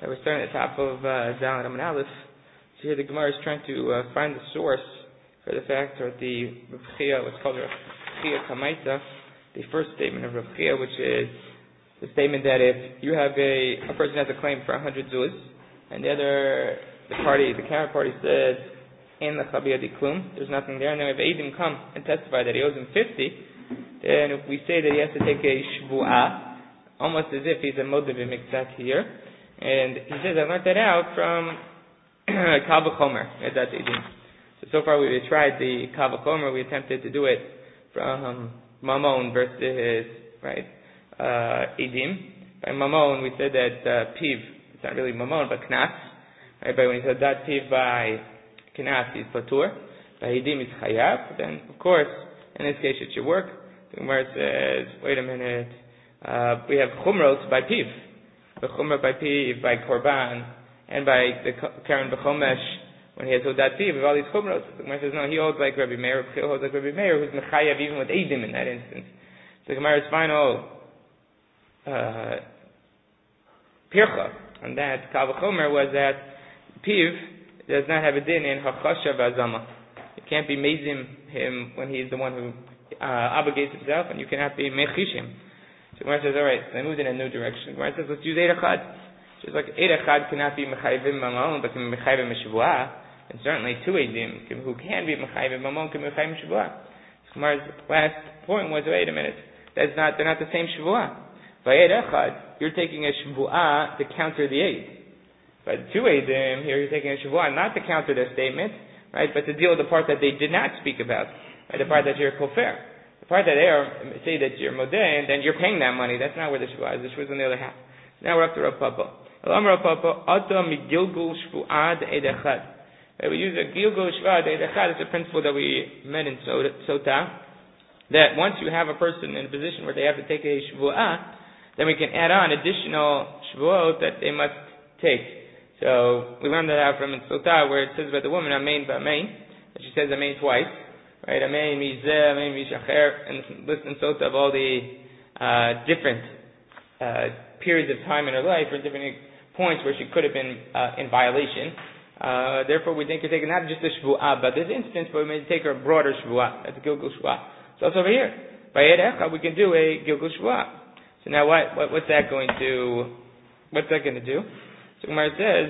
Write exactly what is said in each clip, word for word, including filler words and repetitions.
Uh, we're starting at the top of uh, Zayin Amud Aleph. So here the Gemara is trying to uh, find the source for the fact, or the Rav Chia, what's called Rav Chia Kamaita, the first statement of Rav Chia, which is the statement that if you have a, a person has a claim for one hundred zuz, and the other, the party, the counter party says, in the Chabiyah di Klum, there's nothing there, and then if Eidim come and testify that he owes him fifty, then if we say that he has to take a shvu'ah, almost as if he's a modev mikzat here, and he says, I learned that out from Kal V'chomer, that's Eidim. So, so far we tried the Kal V'chomer, we attempted to do it from um, Mamon versus, right, uh, Eidim. By Mamon, we said that uh, Piv, it's not really Mamon, but Knas, right, but when he said that Piv by Knas, he's Patur, by Eidim, he's Chayav, then, of course, in this case it should work. The Gemara says, wait a minute, uh, we have Chumros by Piv. The Chumra by Piv, by Korban, and by the Karen B'chomesh, when he has Hodat Piv, with all these Chumros. The Gemara says, no, he holds like Rabbi Meir, he holds like Rabbi Meir, who's Mechayav even with Eidim in that instance. So the Gemara's final uh, Pircha on that Kal V'chomer was that Piv does not have a din in Hachasha V'azama. You can't be Mezim him when he's the one who uh, obligates himself, and you cannot be Mechishim. So Gemara says, all right, so I moved in a new direction. Gemara says, let's use Eid Echad. Just like Eid Echad cannot be Mechayvim Mamon, but can be Mechayvim Meshvuah, and certainly two Eidim who can be Mechayvim Mamon can be Mechayvim Meshvuah. So Gemara's last point was, wait a minute, that's not, they're not the same Shvuah. By Eid Echad, you're taking a Shvuah to counter the Eid. By the two Eidim, here you're taking a Shvuah not to counter their statement, right, but to deal with the part that they did not speak about, right, the part that you're Kofer. The part that they are, say that you're modeh, and then you're paying that money. That's not where the shvuah is. The shvuah is on the other half. Now we're up to Rav Papa. Elam Rav Papa, Ata migilgul shvuah de'ed echad. We use a gilgul shvuah de'ed echad. It's a principle that we met in Sota, that once you have a person in a position where they have to take a shvuah, then we can add on additional shvuot that they must take. So we learned that out from in Sota, where it says about the woman, Amein ba'amein, that she says Amein twice. Right, Amein Mizeh, Amein Mishacher, and list and sota of all the uh, different uh, periods of time in her life, or different points where she could have been uh, in violation. Uh, therefore, we think we're taking not just a shvuah, but this instance, but we may take her a broader shvuah. That's a gilgul shvuah. So it's over here. By Eid Echad, we can do a gilgul shvuah. So now, what, what what's that going to? What's that going to do? So Gemara says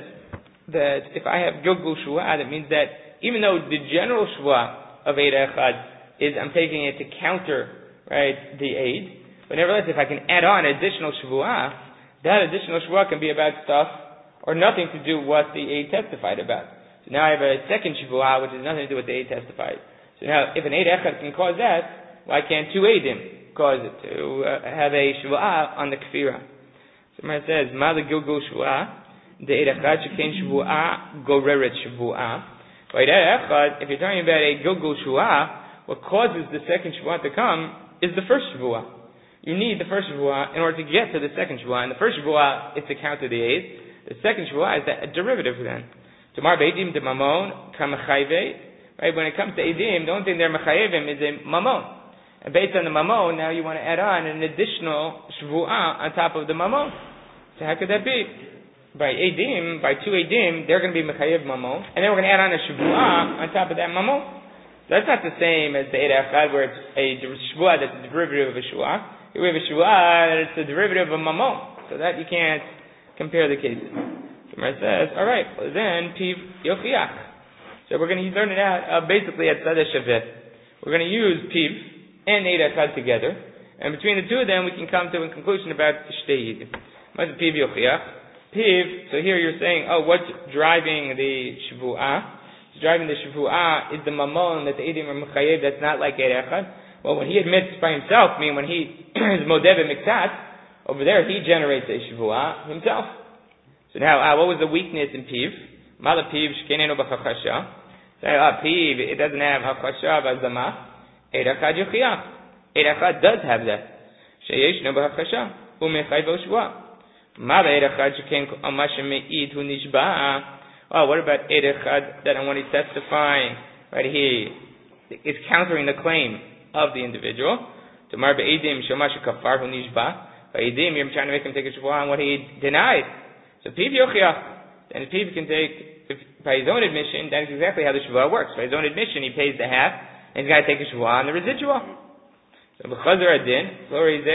that if I have gilgul shvuah, that means that even though the general shvuah of Eid Echad is I'm taking it to counter, right, the Eid. But nevertheless, if I can add on additional Shvuah, that additional Shvuah can be about stuff or nothing to do what the Eid testified about. So now I have a second Shvuah, which has nothing to do with the Eid testified. So now, if an Eid Echad can cause that, why can't two Eidim cause it to uh, have a Shvuah on the Kfirah? So it says, Ma the Gilgul Shvuah, the Eid Echad shekein Shvuah, goreret Shvuah. If you're talking about a Gilgul Shvuah, what causes the second Shvuah to come is the first Shvuah. You need the first Shvuah in order to get to the second Shvuah. And the first Shvuah is to counter the Eid. The second Shvuah is a derivative then. Tomar Beidim de Mamon, Kamachayve. Right, when it comes to Eidim, the only thing they're Machayevim is a Mamon. And based on the Mamon, now you want to add on an additional Shvuah on top of the Mamon. So how could that be? By Eidim, by two Eidim, they're going to be Mechayev Mamon, and then we're going to add on a Shvuah on top of that Mamon. So that's not the same as the Eid Echad, where it's a Shvuah that's a derivative of a Shvuah. Here we have a Shvuah that's a derivative of a Mamon. So that you can't compare the cases. The Gemara says, alright, well then, Piv Yochiach. So we're going to learn it out uh, basically at Tzadeh Shaveh. We're going to use Piv and Eid Echad together, and between the two of them we can come to a conclusion about Shtei Eidim. What's Piv Yochiach? Piv, so here you're saying, oh, what's driving the Shvu'ah? Driving the Shvu'ah is the Mamon that the Eidim are Mechayev, that's not like Eid Echad. Well, when he admits by himself, meaning when he is Modeh Miktat, over there he generates a Shvu'ah himself. So now, uh, what was the weakness in Piv? Mala Piv, Shkenenu B'chachasha. So, uh, Piv, it doesn't have Hachasha V'azama. Eid Echad Yochiach. Eid Echad does have that. Sheyeshnu B'chachasha. U'mechayv Shvu'ah. Oh, what about Eid Echad that when he's testifying, right, he is countering the claim of the individual. Tomar be'edim shomash kafar hu nishba. By edim, you're trying to make him take a shvuah on what he denied. So Piv Yochiach, and if Piv can take, if, by his own admission, that is exactly how the Shavua works. By his own admission, he pays the half, and he's got to take a Shavua on the residual. So B'chazar Adin,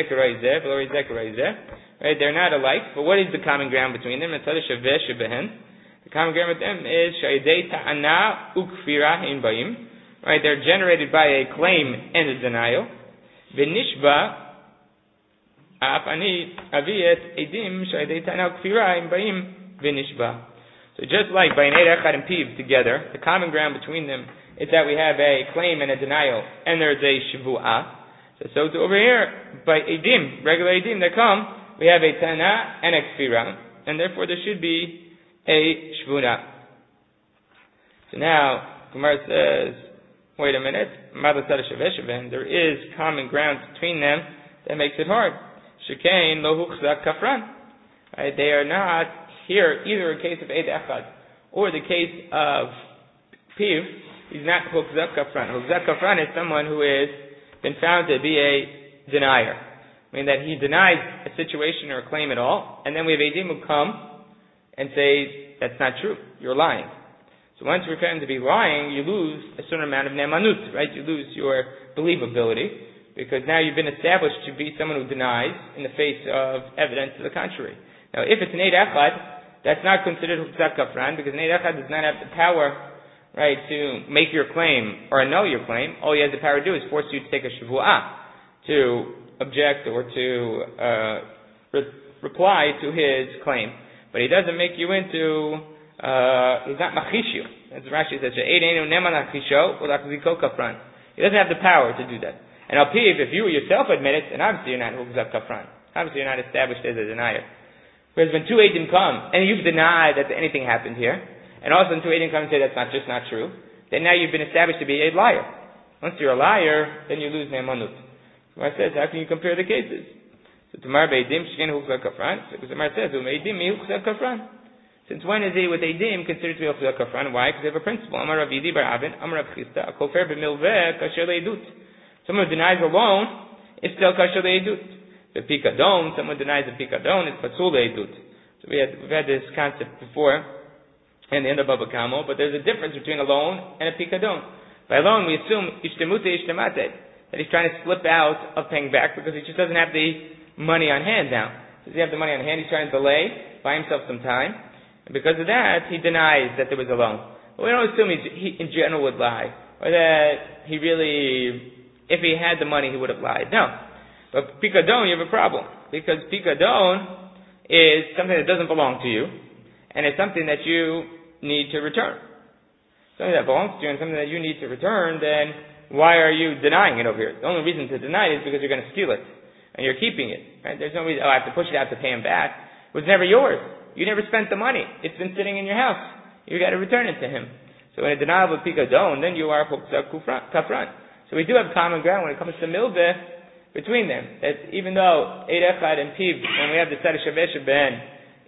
right, they're not alike, but what is the common ground between them? The common ground with them is Sha'idei Ta'ana Ukfira Hein Bayim. Right, they're generated by a claim and a denial. V'nishba Afani Aviet Edim Sha'idei Ta'ana Ukfira Hein Bayim V'nishba. So just like by an Eid Echad and Piv together, the common ground between them is that we have a claim and a denial, and there's a Shavu'ah. So, so to over here, by Edim, regular Edim that come, we have a Tana and a Kfira, and therefore there should be a Shvuna. So now, Gemara says, wait a minute, there is common ground between them that makes it hard. Shekain lo huchzak kafran. Right, they are not here either a case of Eid Echad or the case of Piv. He's not huchzak kafran. Huchzak kafran is someone who has been found to be a denier. I mean that he denies a situation or a claim at all, and then we have Eidim who come and say, that's not true, you're lying. So once we're found to be lying, you lose a certain amount of nemanut, right? You lose your believability, because now you've been established to be someone who denies in the face of evidence to the contrary. Now if it's an Eid Echad, that's not considered Huchzak Kafran, because an Eid Echad does not have the power, right, to make your claim or annul your claim. All he has the power to do is force you to take a Shavu'ah, to object or to uh, re- reply to his claim. But he doesn't make you into, uh, he's not machishu. As Rashi says, he doesn't have the power to do that. And Al Piv, if you yourself admit it, then obviously you're not Huchzak Kafran. Obviously you're not established as a denier. Whereas when two Eidim come, and you've denied that anything happened here, and also when two Eidim come and say that's not just not true, then now you've been established to be a liar. Once you're a liar, then you lose ne'emanut. Gemara says, how can you compare the cases? So Tamar be'edim shken huchzak kafran. So Gemara says, u'me'edim mi huchzak kafran. Since when is he with edim considered to be huchzak kafran? Why? Because they have a principle. Amar Rav Yidi bar Avin, Amar Rav Chisda, a kofer b'milveh kasher le'edut. Someone who denies a loan is still kasher le'edut. The pikadon, someone who denies a pikadon is pasul le'edut. So we had we've had this concept before in the end of Baba Kamo, but there's a difference between a loan and a pikadon. By loan, we assume ishtemute ishtemate, that he's trying to slip out of paying back because he just doesn't have the money on hand now. Does he have the money on hand? He's trying to delay, buy himself some time, and because of that, he denies that there was a loan. But we don't assume he's, he, in general, would lie, or that he really, if he had the money, he would have lied. No. But pikadon, you have a problem, because pikadon is something that doesn't belong to you, and it's something that you need to return. Something that belongs to you and something that you need to return, then why are you denying it over here? The only reason to deny it is because you're going to steal it, and you're keeping it. Right? There's no reason, oh, I have to push it out to pay him back. It was never yours. You never spent the money. It's been sitting in your house. You got to return it to him. So in a denial of pikadon, then you are huchzak kafran. So we do have common ground when it comes to milveh between them. That even though Eid Echad and Piv, when we have the Tzad Shaveh Ben,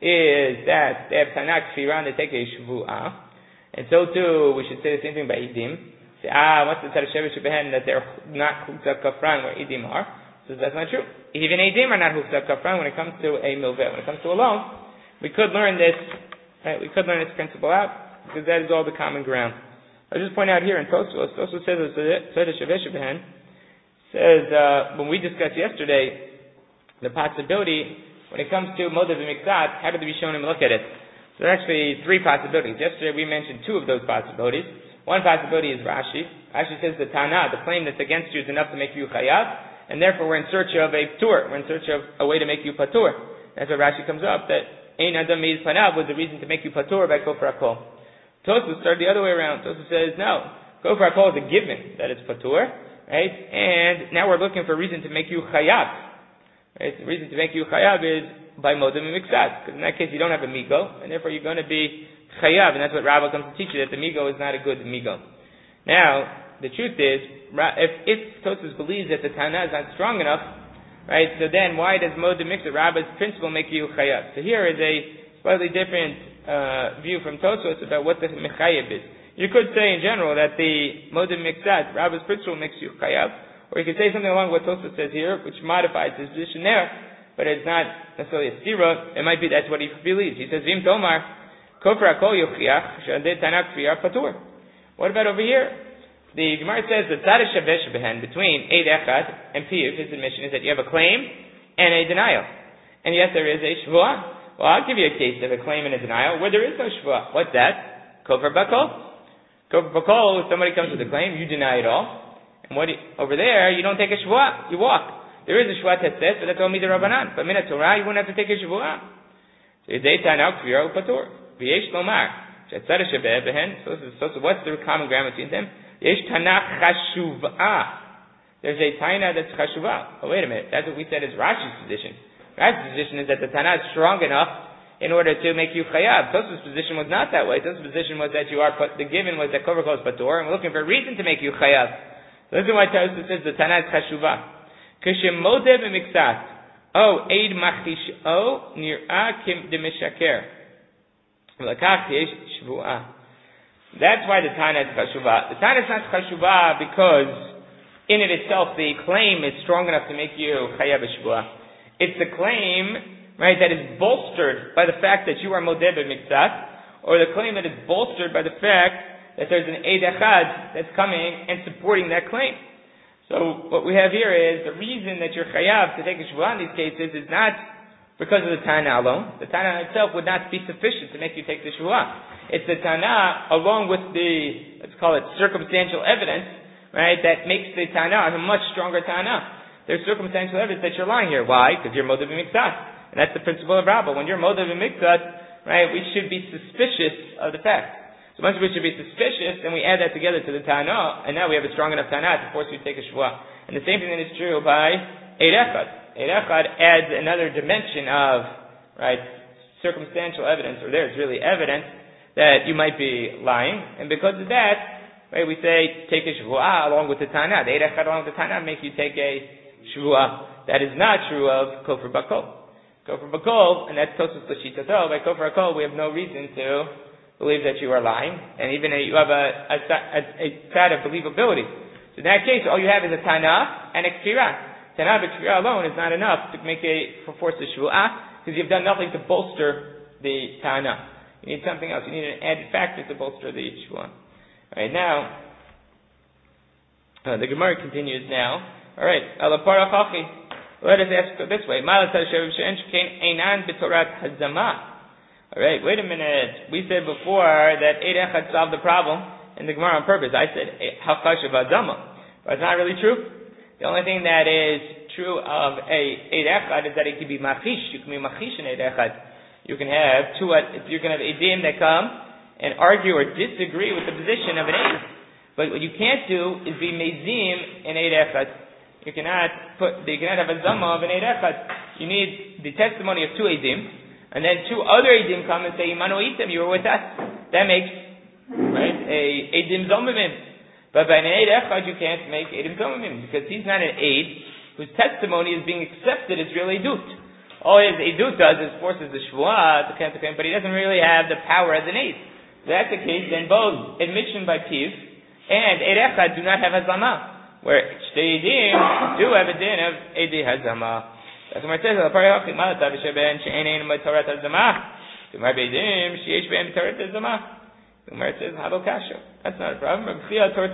is that they have Tanak Kfiran, they take a Shavu'ah. And so too, we should say the same thing by Edim. Say, ah, what's the Tzad Shaveh Ben, that they're not Huchzak Kafran where Edim are. So that's not true. Even Edim are not Huchzak Kafran when it comes to a milveh. When it comes to a loan, we could learn this, right? We could learn this principle out, because that is all the common ground. I'll just point out here in Tosfos, Tosfos says, Tzad Shaveh Ben says, uh, when we discussed yesterday, the possibility, when it comes to Modav Mikzat, how did the Rishonim look at it? So there are actually three possibilities. Yesterday we mentioned two of those possibilities. One possibility is Rashi. Rashi says the Tana, the claim that's against you is enough to make you chayav, and therefore we're in search of a patur. We're in search of a way to make you patur. That's why Rashi comes up, that Ein Adam Meiz Panav was the reason to make you patur by Kofar HaKol. Tosfos started the other way around. Tosfos says, no, Kofar HaKol is a given that it's patur, right? And now we're looking for a reason to make you chayav. Right? The reason to make you chayav is by modem and mixat, because in that case you don't have a migo, and therefore you're going to be chayav, and that's what Rabbah comes to teach you, that the migo is not a good migo. Now, the truth is, if, if Tosfos believes that the Tana is not strong enough, right, so then why does modem mixat, Rabbah's principle, make you chayav? So here is a slightly different uh, view from Tosfos about what the mechayev is. You could say in general that the modem mixat, Rabbah's principle, makes you chayav, or you could say something along what Tosfos says here, which modifies his position there, but it's not necessarily a stira. It might be that's what he believes. He says, Vim Tomar, Kofar Akol Yochiach, Shadeh Tanak Kviyar Patur. What about over here? The Gemara says that Tzad Shavesh Behen, between Eid Echad and Piv, his admission is that you have a claim and a denial. And yes, there is a Shvuah. Well, I'll give you a case of a claim and a denial where there is no Shvuah. What's that? Kofar Bakol. Kofar Bakol, if somebody comes with a claim, you deny it all. And what you, over there, you don't take a Shvuah. You walk. There is a Shvuah Tetzes, but that's only the Rabbanan. But Minat Torah, you wouldn't have to take a Shvuah. So Yedei Tanau Kviyar Upatur. V'yesh Lomar. Shetzad Shabeh Behen. So what's the common ground between them? Yesh Tanach Chashuvah. There's a Taina that's Chashuvah. Oh, wait a minute. That's what we said is Rashi's position. Rashi's position is that the Tanah is strong enough in order to make you Chayav. Tosfos' position was not that way. Tosfos' position was that you are, the given was that Kovar Kol is Patur, and we're looking for a reason to make you Chayav. So this is why Tosfos says the Tanah is Chashuvah. K'shem Modeh b'miksat. Oh, Eid machish o nir'ah kim demishaker. V'lakach yesh shvu'ah. That's why the Tana is Chashuvah. The Tana is not Chashuvah because in it itself the claim is strong enough to make you Chayav Shvu'ah. It's the claim, right, that is bolstered by the fact that you are Modeh b'miksat, or the claim that is bolstered by the fact that there's an Eid Echad that's coming and supporting that claim. So what we have here is the reason that you're chayav to take a shvuah in these cases is not because of the Tana alone. The Tana itself would not be sufficient to make you take the shvuah. It's the Tana along with the, let's call it circumstantial evidence, right, that makes the Tana a much stronger Tana. There's circumstantial evidence that you're lying here. Why? Because you're modav b'miksat. And that's the principle of Rabbah. When you're modav b'miksat, right, we should be suspicious of the fact. So once we should be suspicious, then we add that together to the Tana, and now we have a strong enough Tana to force you to take a Shvuah. And the same thing that is true by Eid Echad. Eid Echad adds another dimension of, right, circumstantial evidence, or there's really evidence that you might be lying, and because of that, right, we say, take a Shvuah along with the Tana. The Eid Echad along with the Tana make you take a Shvuah. That is not true of Kofar Bakol. Kofar Bakol, and that's Tosfos L'Shitato, by Kofar Bakol we have no reason to believe that you are lying, and even a, you have a, a, a, a side of believability. So in that case, all you have is a Tana and a Kfirah. Tana and Kfirah alone is not enough to make a, for force a Shvu'ah, because you've done nothing to bolster the Tana. You need something else. You need an added factor to bolster the Shvu'ah. Alright, now, uh, the Gemara continues now. Alright, Ala Parachachi. Let us ask this way. Ma'ala Tashav She'en Shkein Einan B'Torat Hazamah. Alright, wait a minute. We said before that Eid Echad solved the problem in the Gemara on purpose. I said, Hakash of Hazama. But it's not really true. The only thing that is true of a Eid Echad is that it can be Machish. You can be Machish in Eid Echad. You can have two, you can have Eidim that come and argue or disagree with the position of an Eid. But what you can't do is be Mezim in Eid Echad. You cannot put, you cannot have a Zama of an Eid Echad. You need the testimony of two Eidim. And then two other Eidim come and say, Imanu Item, you were with us. That makes, right, a Eidim Zomimim. But by an Eid Echad, you can't make Eidim Zomimim, because he's not an Eid whose testimony is being accepted as real Eidut. All his Eidut does is forces the Shvuah to come to him, but he doesn't really have the power as an Eid. If that's the case, then both admission by Piv and Eid Echad do not have Hazama, where Shtei Eidim do have a din of Eidi Hazama. That's what it says. The Gemara says, "Hado kasha." That's not a problem. The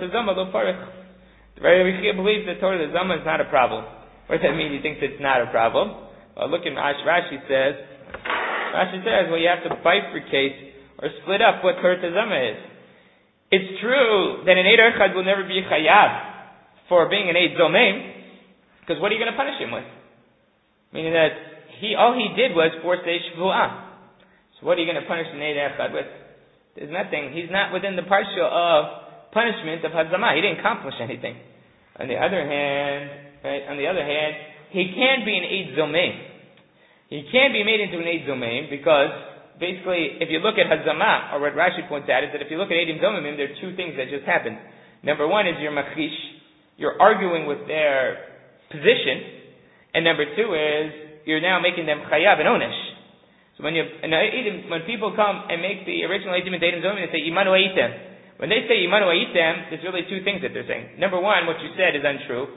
very Rebbe believes that Torah Zama is not a problem. What does that mean? He thinks it's not a problem. Well, look at Rashi says. Rashi says, well, you have to bifurcate or split up what Torah Zama is. It's true that an Eid Echad will never be chayav for being an Eid Zomem, because what are you going to punish him with? Meaning that he, all he did was force a Shvu'ah. So what are you going to punish an Eid Echad with? There's nothing. He's not within the partial of punishment of Hazamah. He didn't accomplish anything. On the other hand, right, on the other hand, he can be an Eid Zomem. He can be made into an Eid Zomem because basically, if you look at Hazamah, or what Rashi points out, is that if you look at Eidim Zomemim, there are two things that just happen. Number one is you're machish. You're arguing with their position. And number two is, you're now making them chayav and onesh. So when you, and when people come and make the original Eidim and Eidim Zomim, they say, Imanu Eitem. When they say Imanu Eitem, there's really two things that they're saying. Number one, what you said is untrue.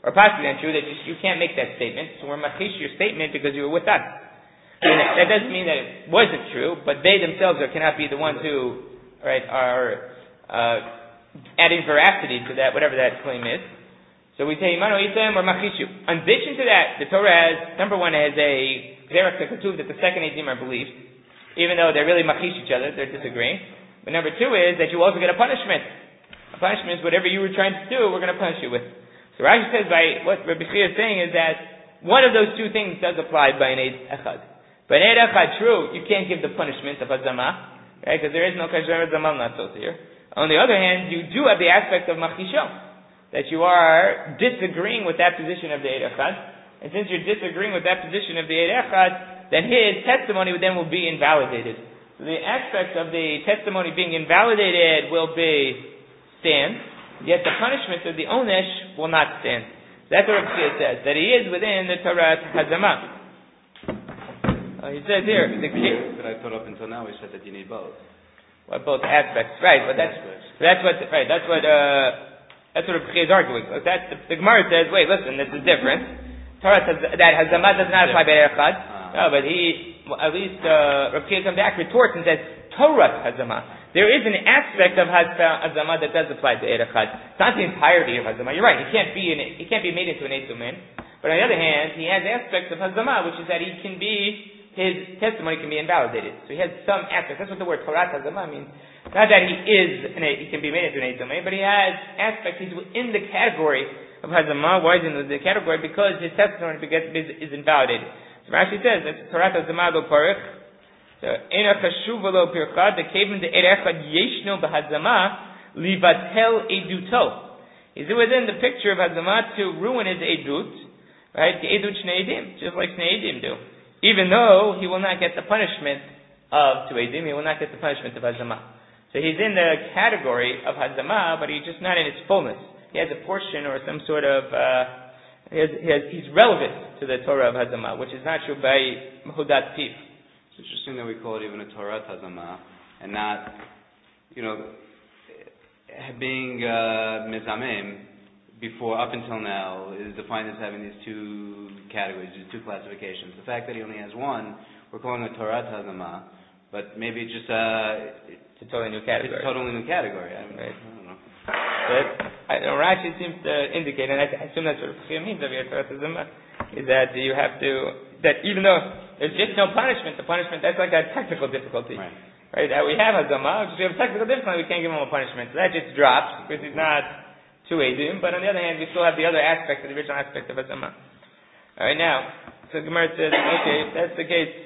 Or possibly untrue that you, you can't make that statement, so we're machish your statement because you were with us. And that doesn't mean that it wasn't true, but they themselves are, cannot be the ones who, right, are uh, adding veracity to that, whatever that claim is. So we say, Imano Isam or Machishu. In addition to that, the Torah has, number one, has a Zerach Katuv that the second Eidim are believed, even though they're really Machish each other, they're disagreeing. But number two is that you also get a punishment. A punishment is whatever you were trying to do, we're going to punish you with. So Rashi says by what Rabbi Chia is saying is that one of those two things does apply by an Eid Echad. By an Eid Echad, true, you can't give the punishment of Hazama, right? Because there is no Kasher Zamal Natzot here. On the other hand, you do have the aspect of Machisho, that you are disagreeing with that position of the Eid Echad. And since you're disagreeing with that position of the Eid Echad, then his testimony then will be invalidated. So the aspect of the testimony being invalidated will be stand, yet the punishment of the onesh will not stand. That's what Rabbi Chia says, that he is within the Torah Hazama. Uh, he says here, the but I thought up until now we said that you need both. Well, both aspects, right? Both but that's aspects. that's what right. That's what uh, that's what Rabbi Chia is arguing. So that the, the Gemara says, wait, listen, this is different. Torah says that Hazama does not apply by Echad. No, but he, well, at least, uh, Rav Chia comes back, retorts and says, Torah Hazama. There is an aspect of Hazama that does apply to Eid Echad. It's not the entirety of Hazama. You're right, he can't be in it, he can't be made into an Eid Tumen. But on the other hand, he has aspects of Hazama, which is that he can be, his testimony can be invalidated. So he has some aspects. That's what the word Torah Hazama means. Not that he is, an, he can be made into an Eid Tumen, but he has aspects, he's within the category of Hazama. Why is he in the category? Because his testimony is, is invalidated. So Rashi says that Torah Hazama lo parich. So ena chashuva lo pirchad the kevin de erechad yeshno behazama livatel eduto. Is it within the picture of Hazama to ruin his edut, right? The edut shnei edim, just like shnei edim do. Even though he will not get the punishment of two edim, he will not get the punishment of Hazama. So he's in the category of Hazama, but he's just not in its fullness. He has a portion or some sort of. Uh, He has, he has, he's relevant to the Torah of Hazama, which is not true by Mehudat Piv. It's interesting that we call it even a Torah Hazama, and not, you know, being uh, Mizamim before, up until now, is defined as having these two categories, these two classifications. The fact that he only has one, we're calling it Torah Hazama, but maybe it's just a... It's a totally new category. It's a totally new category. I, mean, right. I don't know. But I know Rashi seems to indicate, and I, I assume that's what it means of your Torah Hazama, is that you have to, that even though there's just no punishment, the punishment, that's like a technical difficulty. Right. Right? That we have Hazama, if we have a technical difficulty, we can't give him a punishment. So that just drops, because he's not two Edim, but on the other hand, we still have the other aspect, the original aspect of Hazama. Alright, now, so Gemara says, okay, if that's the case,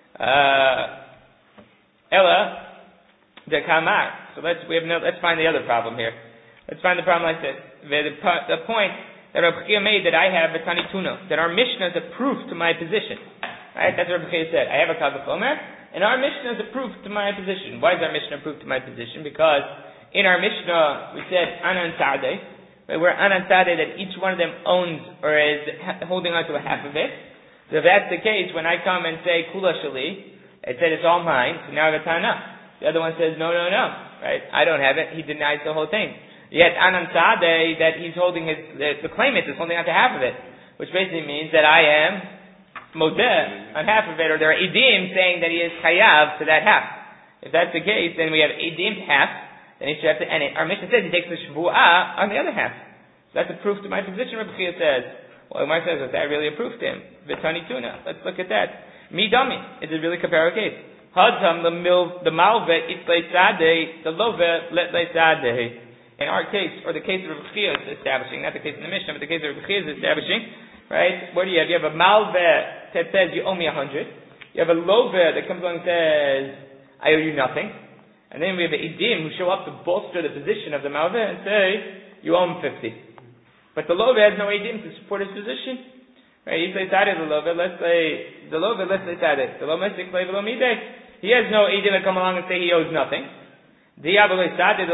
uh, Ella, the Kamar. So let's, we have no, let's find the other problem here. Let's find the problem like this. The, the point that Rabbi Chia made that I have a Tani Tuna, that our Mishnah is a proof to my position. Right? That's what Rabbi Chia said. I have a Kavach Omer, and our Mishnah is a proof to my position. Why is our Mishnah a proof to my position? Because in our Mishnah, we said Anan Sadeh, right? We're Anan Sadeh that each one of them owns or is holding on to a half of it. So if that's the case, when I come and say Kula Shali, it said it's all mine, so now I have a Tana. The other one says, no, no, no. Right? I don't have it. He denies the whole thing. Yet Anan Sadeh, that he's holding his, the, the claimant is holding on to half of it, which basically means that I am Modeh on half of it, or there are Edim saying that he is Chayav to that half. If that's the case, then we have Edim half, then he should have to, and it, our Mishnah says he takes the Shvu'ah on the other half. So that's a proof to my position, Rabbi Chia says. Well, Gemara says, was that really a proof to him? V'tani Tuna. Let's look at that. Mi Dami. Is it really compare a case? Hadam the mil the Malve Itlei Sadeh, the Love Let Lei Sadeh. In our case, or the case of Rabbi Chia is establishing, not the case of the Mishnah, but the case of Rabbi Chia is establishing, right? What do you have? You have a malveh that says you owe me a hundred. You have a loveh that comes along and says, I owe you nothing. And then we have an edim who show up to bolster the position of the malveh and say, you owe him fifty. But the loveh has no edim to support his position. Right? You say side of the loveh, let's say, the loveh, let's say side of the loveh, he has no edim to come along and say he owes nothing. Had Edim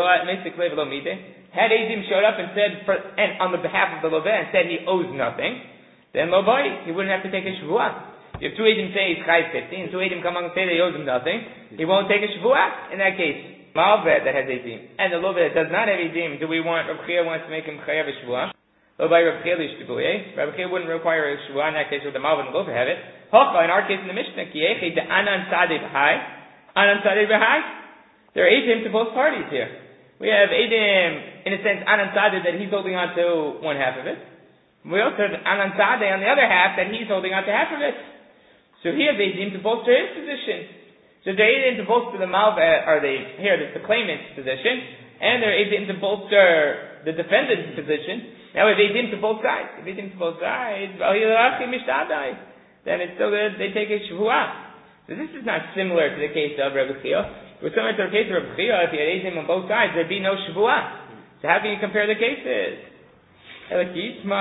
showed up and said, for, and on the behalf of the Loveh, and said he owes nothing, then Loveh, he wouldn't have to take a Shavuah. If two Edim say he's Chai fifty, and two Edim come along and say they owes him nothing, he won't take a Shavuah. In that case, Malveh that has Edim, and the Loveh that does not have Edim, do we want, Rav Chia wants to make him Chayav a Shavuah? Lo by Rav Chia l'ishtibuye. Rav Chia wouldn't require a shvuah in that case with the malva and the lofer have it. Hocha, in our case in the Mishnah, kiyechi de anan sadeh b'hai. Anan sadeh b'hai. There are edim to both parties here. We have edim, in a sense, anan sadeh that he's holding on to one half of it. We also have anan sadeh on the other half that he's holding on to half of it. So he has edim to bolster his position. So they're edim to bolster the malva, are they, here, it's the claimant's position, and they're edim to bolster the defendant's position. Now if they edim to both sides, if they edim to both sides, then it's still good, they take a shvuah. So this is not similar to the case of Rabbi Chia. It was similar to the case of Rabbi Chia, if you had edim on both sides, there'd be no shvuah. So how can you compare the cases? Must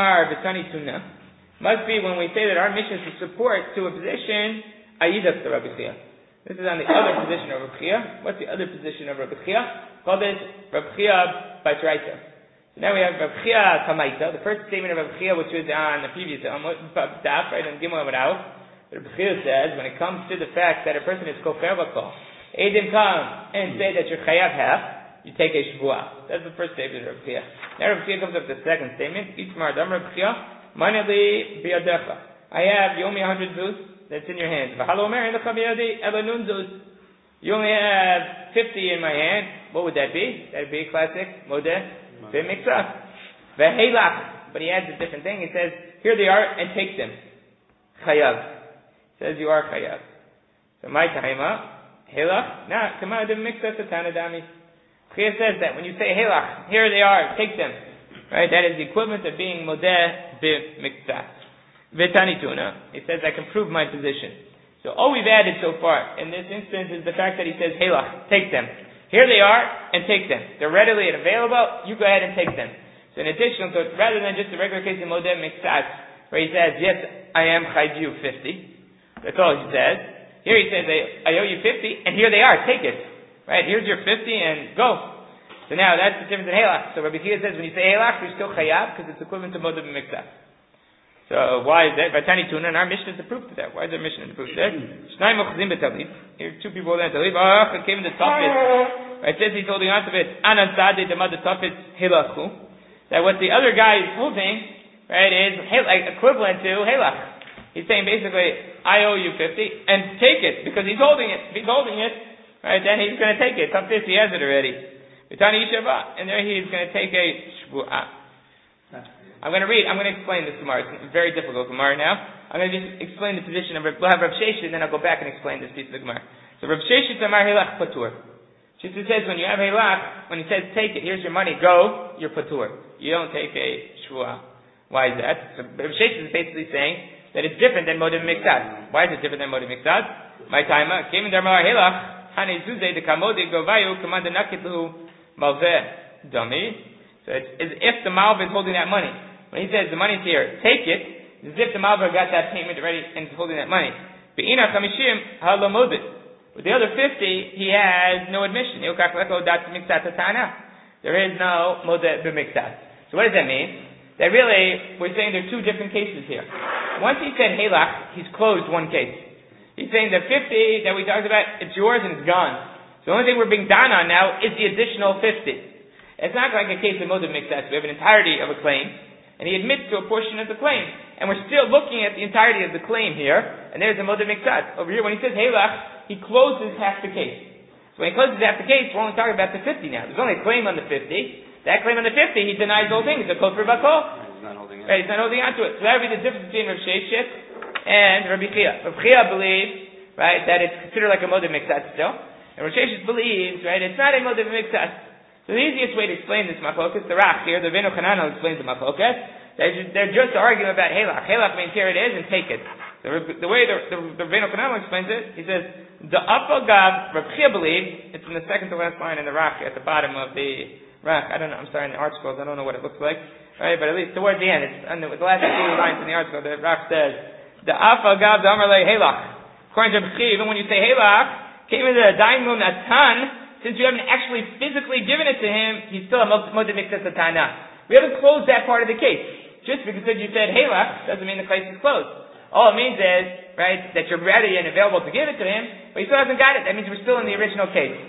be when we say that our mission is to support to a position, Ayidas to Rabbi Chia. This is on the other position of Rabbi Chia. What's the other position of Rabbi Chia? Called it Rabbi Chia Baitraita. So now we have Rabbi Chia Kamaita, the first statement of Rabbi Chia, which was on the previous daf, right, on Gimel Amud Aleph. Rabbi Chia says, when it comes to the fact that a person is kofer bakol, Eidim come and say that you're chayav half, you take a shvuah. That's the first statement of Rabbi Chia. Now Rabbi Chia comes up with the second statement. Itmar Dam Rabbi Chia, Maneli biyadecha. I have, you owe me a hundred zuz. That's in your hands. You only have fifty in my hand. What would that be? That would be a classic modeh b'miktzah. Vehelach. But he adds a different thing. He says, here they are, and take them. Chayav. Says you are chayav. So my taima, helach. Nah, come on, b'miktzah satanadami. Chia says that when you say helach, here they are, take them. Right? That is the equivalent of being modeh b'miktzah. V'tanituna, it says I can prove my position. So all we've added so far in this instance is the fact that he says, Helach, take them. Here they are, and take them. They're readily available, you go ahead and take them. So in addition to, rather than just the regular case of Modeh Miksat, where he says, yes, I am chayv you fifty. That's all he says. Here he says, I owe you fifty, and here they are, take it. Right, here's your fifty, and go. So now that's the difference in Helach. So Rabbi Chia says, when you say Helach, you're still chayav, because it's equivalent to Modeh Miksat. So why is that? Vatani Tuna, and our mission is the proof to that. Why is our mission to prove to that? Shnai mochzim betalib. Here, two people holding on to talib. Ah, it came in the tafit. It says he's holding on to it. Anan sadeh the mother tafit hilachu. That what the other guy is holding, right, is like equivalent to hilach. He's saying basically, I owe you fifty, and take it because he's holding it. If he's holding it, right, then he's going to take it. Tafit, he has it already. Vatani yishava, and there he's going to take a shvuah. I'm going to read, I'm going to explain this Gemara. It's very difficult Gemara now. I'm going to just explain the position of, we'll have Rav Sheshet, and then I'll go back and explain this piece of the Gemara. So Rav Sheshet Amar Hilach Patur. Sheshet says when you have Hilach, when he says take it, here's your money, go, you're Patur. You don't take a Shvuah. Why is that? So Rav Sheshet is basically saying that it's different than Modeh Miksat. Why is it different than Modeh Miksat? My time, came in there Mar Hilach, Hane Zuzeh de Kamode Govayu, Kamanda Nakitlu Malveh Dummy. So it's as if the Malveh is holding that money. When he says the money's here, take it, it's as if the Malva got that payment already and is holding that money. Be'ina chamishim halamodit. With the other fifty, he has no admission. There is no modeh b'miktat. So what does that mean? That really, we're saying there are two different cases here. Once he said helach, he's closed one case. He's saying the fifty that we talked about, it's yours and it's gone. So the only thing we're being done on now is the additional fifty. It's not like a case of modeh b'miktat. We have an entirety of a claim. And he admits to a portion of the claim. And we're still looking at the entirety of the claim here. And there's a Modeh Miksat. Over here, when he says Helach, he closes half the case. So when he closes half the case, we're only talking about the fifty now. There's only a claim on the fifty. That claim on the fifty, he denies the whole thing. It's a kol for bakol. He's not holding it. Right, he's not holding on to it. So that would be the difference between Rav Sheshet and Rabbi Chia. Rav Chia believes, right, that it's considered like a Modeh Miksat still. And Rav Sheshet believes, right, it's not a Modeh Miksat. So the easiest way to explain this machlokas, the Rach here, the Venu Chananel explains the machlokas. They're just arguing about Helach. Helach means here it is and take it. The, the way the, the, the Venu Chananel explains it, he says, the Apagav, Rav Chia believes, it's in the second to last line in the Rach, at the bottom of the Rach. I don't know, I'm sorry, in the art scrolls, I don't know what it looks like. Right, but at least towards the end, it's on the, the last two lines in the art scroll, the Rach says, the Apagav, the Amarle Helach. According to Rav Chia, even when you say Helach, came in the Daimon Atan, since you haven't actually physically given it to him, he's still a Modeh Miksat Satana. We haven't closed that part of the case. Just because you said Helach doesn't mean the case is closed. All it means is, right, that you're ready and available to give it to him, but he still hasn't got it. That means we're still in the original case.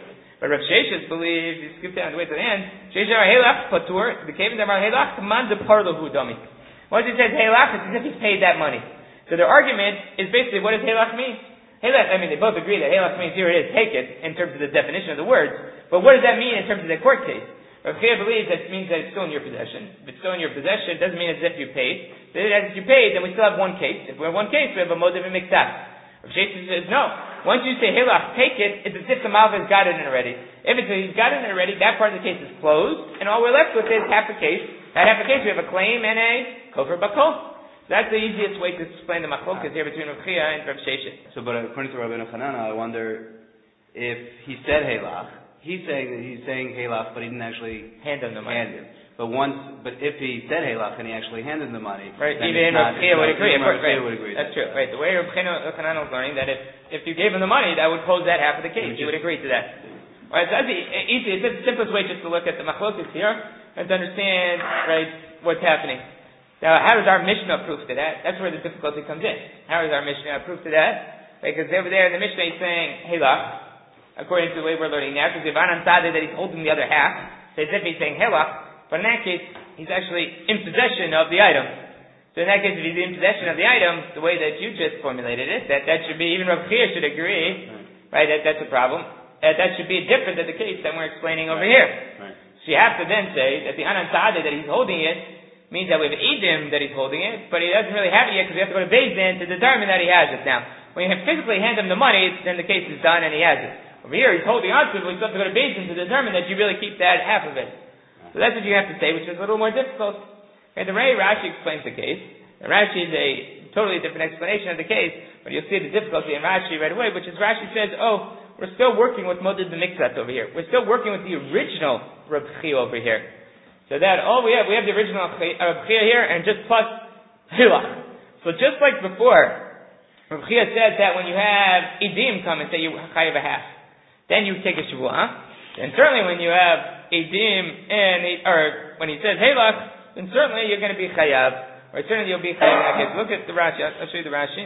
But Rav Sheshes believes, you skip down the way to the end, Sheshes are Heilach Patur, the Kevin Damar Heilach, Command the Parlahu Dami. Once it says Heilach, it's as if he's paid that money. So their argument is basically, what does Heilach mean? Heilach, I mean, they both agree that Heilach means here it is, take it, in terms of the definition of the words. But what does that mean in terms of the court case? Rav Chia believes that it means that it's still in your possession. If it's still in your possession, it doesn't mean as if you paid. As if you paid, then we still have one case. If we have one case, we have a motive and miktaf. Rav Sheshes says, no. Once you say Heilach, take it, it's as if the Malva has got it in already. If it's he's got it in already, that part of the case is closed, and all we're left with is half a case. That half a case, we have a claim and a kofar bakol. So that's the easiest way to explain the machlokas here between Rav Chia and Rav Sheshes. So, but according to Rabbeinu Hanana, I wonder if he said Heilach, he's saying that he's saying Heilach, but he didn't actually hand him the money. Hand him. But once, but if he said Heilach and he actually handed him the money, right? Even Rav Chia would agree. Rav Chia would agree. That's true. Right. The way Rav Hanana is learning that if if you gave him the money, that would close that half of the case. He would agree to that. Right. So that's the easy. It's the simplest way just to look at the machlokas here and to understand right what's happening. Now, how is our Mishnah proof to that? That's where the difficulty comes in. How is our Mishnah proof to that? Because over there in the Mishnah he's saying Heilach, according to the way we're learning now, because Ivan Ansade that he's holding the other half, so as if he's saying Heilach, but in that case, he's actually in possession of the item. So in that case, if he's in possession of the item, the way that you just formulated it, that that should be, even Rav Chia should agree, right, that that's a problem. That that should be different than the case that we're explaining over here. Right. So you have to then say that the Ansade that he's holding it, means that we have Edim that he's holding it, but he doesn't really have it yet because we have to go to Beis Din to determine that he has it now. When you physically hand him the money, then the case is done and he has it. Over here, he's holding on to it, but we still have to go to Beis Din to determine that you really keep that half of it. So that's what you have to say, which is a little more difficult. And the way Rashi explains the case, and Rashi is a totally different explanation of the case, but you'll see the difficulty in Rashi right away, which is Rashi says, oh, we're still working with Modid the Mikzat over here. We're still working with the original Reb Chia over here. So that all we have, we have the original Reb Chia here, and just plus Hilach. So just like before, Reb Chia says that when you have Edim come and say you chayav a half, then you take a Shavuah. And certainly when you have Edim and or when he says Hilach, then certainly you're going to be chayav, or certainly you'll be chayav. Okay, look at the Rashi. I'll show you the Rashi.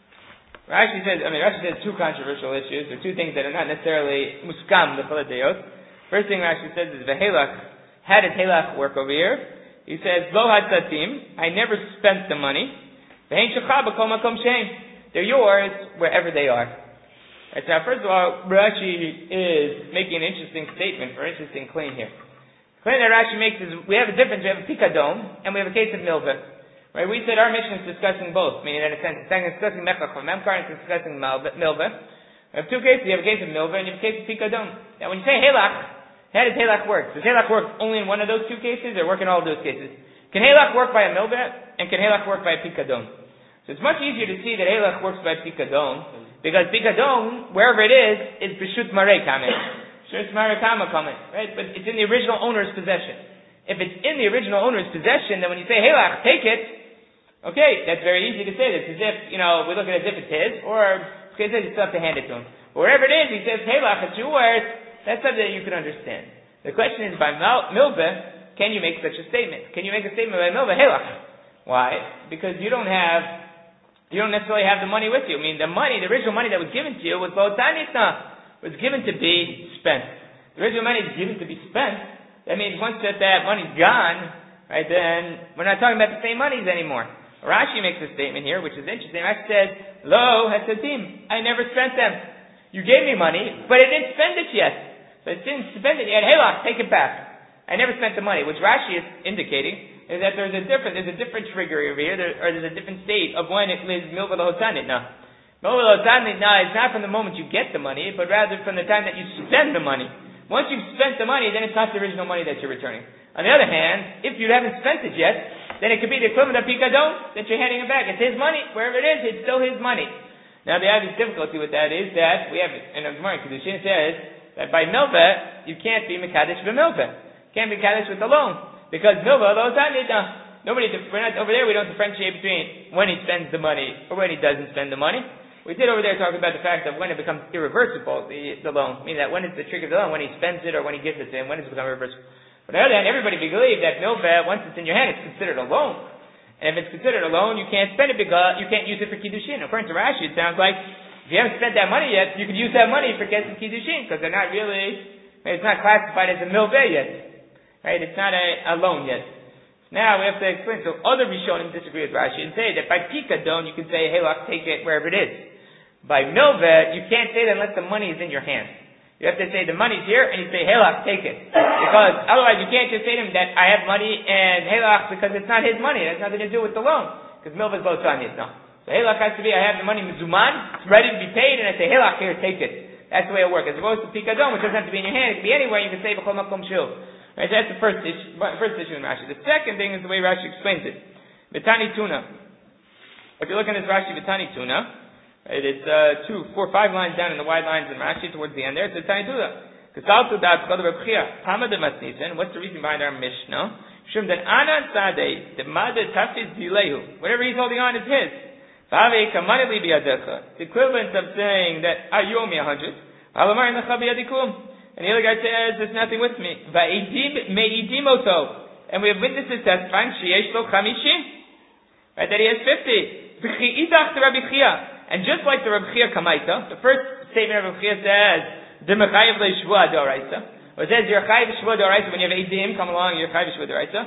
Rashi says, I mean, Rashi says two controversial issues, or two things that are not necessarily muskam the Choladeyot. First thing Rashi says is Vehilach. How does Heilach work over here? He says, Lo hadzatim, I never spent the money. They're yours wherever they are. Right, so now, first of all, Rashi is making an interesting statement, or an interesting claim here. The claim that Rashi makes is, we have a difference, we have a pikadon, and we have a case of milveh. Right, we said our mission is discussing both, meaning that in a sense, it's discussing mechach from memkar, and it's discussing milveh. We have two cases, you have a case of milveh, and you have a case of pikadon. Now, when you say Heilach, how does Heilach work? Does Heilach work only in one of those two cases, or work in all of those cases? Can Heilach work by a milveh, and can Heilach work by a pikadon? So it's much easier to see that Heilach works by pikadon, because pikadon, wherever it is, is b'shut marei kamen. B'shut marei kama kamen, right? But it's in the original owner's possession. If it's in the original owner's possession, then when you say Heilach, take it, okay, that's very easy to say. It's as if, you know, we look at it as if it's his, or because you still have to hand it to him. Wherever it is, he says, Heilach, it's yours. That's something that you can understand. The question is, by milveh, can you make such a statement? Can you make a statement by milveh? Heilach. Why? Because you don't have, you don't necessarily have the money with you. I mean, the money, the original money that was given to you was lotanitna, was given to be spent. The original money is given to be spent. That means once that, that money's gone, right, then we're not talking about the same monies anymore. Rashi makes a statement here, which is interesting. Rashi says, Lo hatzatim, I never spent them. You gave me money, but I didn't spend it yet. So I didn't spend it yet. Heilach, take it back. I never spent the money. Which Rashi is indicating is that there's a different, there's a different trigger over here, there, or there's a different state of when it is milveh lohotanit now. Milveh lohotanit now is not from the moment you get the money, but rather from the time that you spend the money. Once you've spent the money, then it's not the original money that you're returning. On the other hand, if you haven't spent it yet, then it could be the equivalent of pikadon that you're handing him back. It's his money. Wherever it is, it's still his money. Now the obvious difficulty with that is that we have, in the Gemara Kedushin says, that by milveh, you can't be mekadesh b'milveh. You can't be mekadesh with the loan. Because milveh, lo zanid, nobody, we're not, over there we don't differentiate between when he spends the money or when he doesn't spend the money. We did over there talk about the fact that when it becomes irreversible, the, the loan, meaning that when is the trigger of the loan, when he spends it or when he gives it to him, when does it become irreversible? But on the other hand, everybody believes that milveh, once it's in your hand, it's considered a loan. And if it's considered a loan, you can't spend it because you can't use it for kiddushin. According to Rashi, it sounds like if you haven't spent that money yet, you could use that money for getting kiddushin because they're not really Right? It's not classified as a milveh yet. Right? It's not a, a loan yet. Now we have to explain. So other Rishonim disagree with Rashi and say that by pikadon you can say, hey, look, take it wherever it is. By milveh, you can't say that unless the money is in your hand. You have to say the money's here, and you say, Helach, take it. Because otherwise you can't just say to him that I have money and Helach because it's not his money. It has nothing to do with the loan. Because milveh is both on it. No. So Helach has to be, I have the money mizuman, it's ready to be paid, and I say, Helach, here, take it. That's the way it works. As opposed to pikadon, which doesn't have to be in your hand, it can be anywhere, you can say, B'chol makom shul. Right, so that's the first issue, first issue in Rashi. The second thing is the way Rashi explains it. Vitani tuna. If you look at this Rashi, Vitani tuna, right, it's uh, two, four, five lines down in the wide lines in Rashi towards the end there. It's Vitani tuna. Kasaltu dat chod Reb Chia. Tama de masnisen. What's the reason behind our Mishnah? Shum that anan sadeh the mada tafiz dilehu. Whatever he's holding on is his. Vave kamanili biyadecha. The equivalent of saying that ah, you owe me a hundred. Alamar necha biyadikum. And the other guy says, there's nothing with me. Va'edim me'idimoto. And we have witnesses testifying, sheyesh lo chamishim. Right, that he has fifty. V'chi'idach to Rabbi Chia. And just like the Rabbi Chia Kamaita, the first statement of Rabbi Chia says, D'mechayev le'shvua d'oraisa. Or it says, you're chayev shvua d'oraisa. When you have edim come along, you're chayev shvua d'oraisa.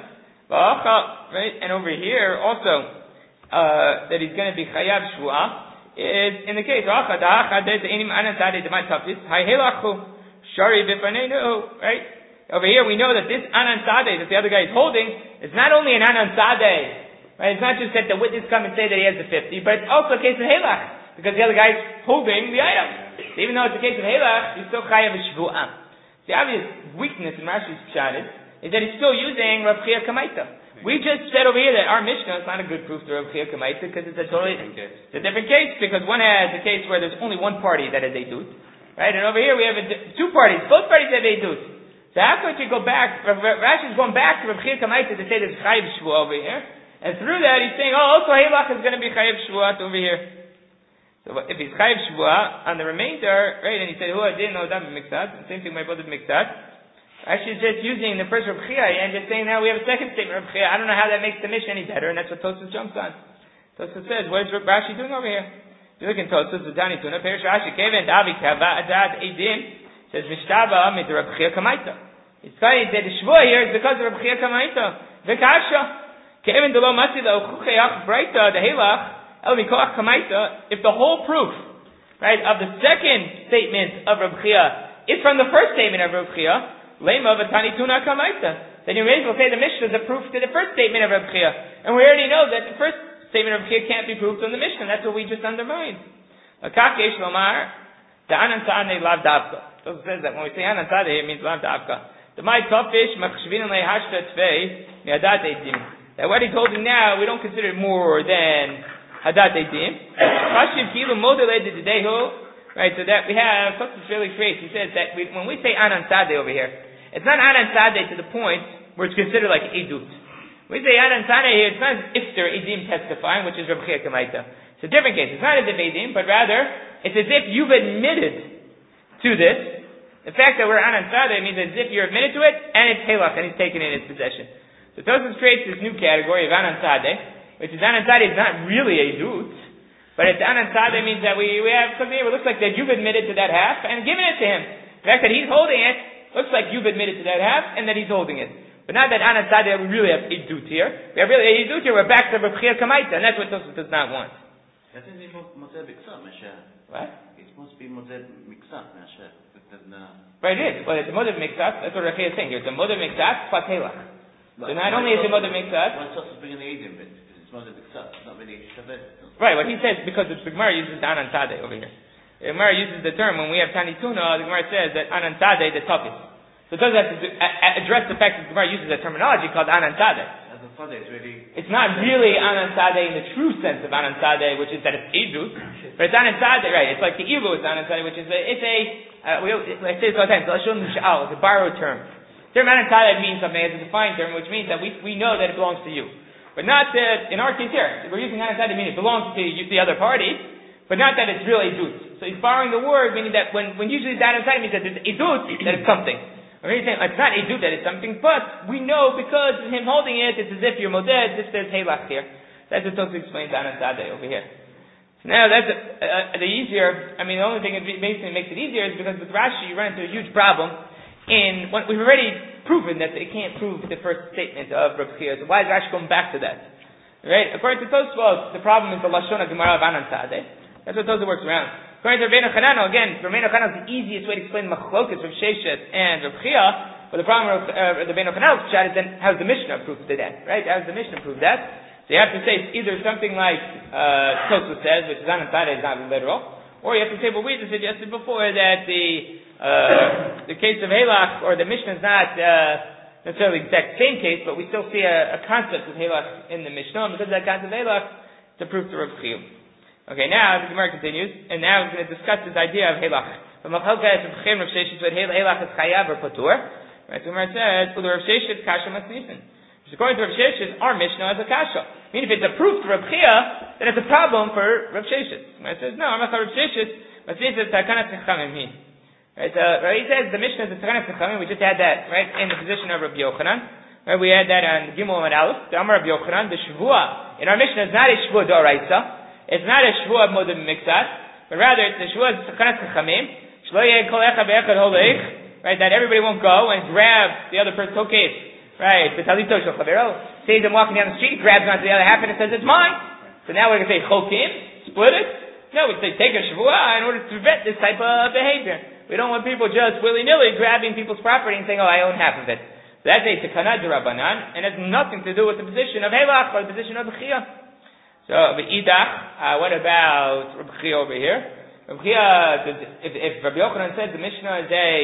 Right, and over here, also, uh, that he's going to be chayev shvua, is in the case, Acha da'acha de'ez enim anan tzadei d'mat tafis, ha'helachu. Shari b'fanenu, right? Over here we know that this anan sadeh that the other guy is holding is not only an anan sadeh, right? It's not just that the witness come and say that he has the fifty, but it's also a case of helach, because the other guy is holding the item. So even though it's a case of helach, he's still chayav shvu'ah. The obvious weakness in Rashi's pshat is that he's still using Rav Chia Kamaita. We just said over here that our Mishnah is not a good proof to Rav Chia Kamaita because it's a totally it's a different case, because one has a case where there's only one party that has a dut. Right, and over here we have a, two parties. Both parties have eidut. So how could you go back? Rashi is going back to Rav Chia Kamaita to say there's chayiv shvuah over here, and through that he's saying, oh, also Helach is going to be chayiv shvuah over here. So if he's chayiv shvuah on the remainder, right? And he said, who I didn't know that mixat. Same thing my brother mixat. Actually, just using the first Rav Chia and just saying now we have a second statement of Rav Chia. I don't know how that makes the Mishnah any better, and that's what Tosfos jumps on. Tosfos says, what is Rashi doing over here? You look in Tosfos, Zutani Tuna, Perish Rashi, Kevin, Davi, Kava, Adad, Edim, says, Mishtaba, mit Reb Chia Kamaita. It's funny that the Shvuah here is because of Reb Chia Kamaita. V'kasha, Kevin, Delo Masila, Uchuchayach, Breita, the Helach, El Mikoach Kamaita, if the whole proof, right, of the second statement of Reb Chia is from the first statement of Reb Chia, Lema, V'tani Tuna Kamaita, then you may as well say the Mishnah is a proof to the first statement of Reb Chia. And we already know that the first statement of Chia can't be proved on the Mishnah. That's what we just undermined. Akak yesh lomar, the anan tzadeh lav davka. So it says that when we say anan tzadeh, it means lav davka. The my topish machshvin lehashta tvei miadat edim. That what he's holding now, we don't consider it more than hadat edim. Chashiv kilu modeled dedehu. Right, so that we have something really great. He says that we, when we say anan tzadeh over here, it's not anan tzadeh to the point where it's considered like edut. We say anan tzadeh here, it's not as if they're edim testifying, which is Reb Chia Kamaita. It's a different case. It's not as if edim, but rather, it's as if you've admitted to this. The fact that we're anan tzadeh means as if you're admitted to it, and it's helach, and he's taken it in his possession. So Tosfos creates this new category of anan tzadeh, which is anan tzadeh is not really a dut, but it's anan tzadeh means that we, we have something here where it looks like that you've admitted to that half, and given it to him. The fact that he's holding it, looks like you've admitted to that half, and that he's holding it. But not that anan tzadeh we really have idut here. We have really a idut here. We're back to Reb Chia Kamaita, and that's what Tosfos does not want. That is mozeh b'ksah, Mashiach. What? It's supposed to be mozeh b'ksah, Mashiach. Right, it is. Well, it's a mozeh b'ksah. That's what Reb Chia is saying here. It's a mozeh b'ksah plus helach. So not only is it mozeh b'ksah. Why Tosfos bringing the edim bit? Because it's mozeh b'ksah. It's not really shaveh. Right. What he says because the Gemara uses the anan tzadeh over here. The Gemara uses the term when we have tani tuna. The Gemara says that anan tzadeh the toughest. So it doesn't have to do, a, a, address the fact that the Gemara uses a terminology called anan tzadeh. Really it's not really anan tzadeh in the true sense of anan tzadeh, which is that it's edut, but it's anan tzadeh, right? It's like the ilu is anan tzadeh, which is a, it's a, uh, we, I say this all the time, it's a borrowed term. The term anan tzadeh means something as a defined term, which means that we, we know that it belongs to you. But not that, in our case here, we're using anan tzadeh meaning it belongs to you, the other party, but not that it's really edut. So he's borrowing the word, meaning that when, when usually the anan tzadeh means that it's edut, that it's something. Or he's saying, it's not edut that it's something, but we know because of him holding it, it's as if you're moded, as if there's halach here. That's what Tosfos explains anan tzadeh over here. So now that's a, uh, the easier, I mean the only thing that basically makes it easier is because with Rashi you run into a huge problem in, what, we've already proven that they can't prove the first statement of Rav Chia, so why is Rashi going back to that? Right? According to Tosfos, the problem is the Lashon HaGemara of Anan Sadeh. That's what Tosfos works around. According to Rabbeinu Chananel, again, Rabbeinu Chananel is the easiest way to explain Machlokas, Rav Sheshet, and Rav Chia, but the problem with uh, Rabbeinu Chananel's chat is then, how's the Mishnah prove to that? Right? How's the Mishnah prove that? So you have to say it's either something like uh, Tosfos says, which is Anan Sadeh, is not literal, or you have to say, well, we just suggested before that the uh, the case of Halach, or the Mishnah is not uh, necessarily the exact same case, but we still see a, a concept of Halach in the Mishnah, and because of that concept of Halach, it's a proof to Rav Chia. Okay, now the Gemara continues, and now we're going to discuss this idea of Halach. From Machalka Rav Chia and Rav Sheshet, Halach is Chayav or Patur. Right, so the Gemara says, Ulu Rav Sheshet Kasha Masnisin. According to Rav Sheshet, our Mishnah is a kasha. I mean, if it's a proof to Rav Chia, then it's a problem for Rav Sheshet. It says, no, I'm not Rav Sheshet, but it says, Takanat Sechamim he. Right, so, right, he says, the Mishnah is a Takanat Sechamim, we just had that, right, in the position of Rabbi Yochanan. Right, we had that on Gimel and Aleph, the Amar Rabbi Yochanan, the Shavua. In our Mishnah, it's not a Shavua D'Oraisa, it's not a Shavua Modim Miksat, but rather, it's a Shavua Takanat Sechamim, Shlo Yeh Kol Echad Ve'echad Holeich, right, that everybody won't go and grab the other person, okay. Right, Betalito Shel Chavero, sees him walking down the street, grabs onto the other half and it says, it's mine. So now we're going to say, Chokim, split it. No, we say, take a Shavua in order to prevent this type of behavior. We don't want people just willy-nilly grabbing people's property and saying, oh, I own half of it. So that's a Tekana D'Rabbanan, and has nothing to do with the position of Halach or the position of Rav Chia. So, B'idach, uh, what about Rav Chia over here? Rav Chia, if, if Rabbi Yochanan says the Mishnah is a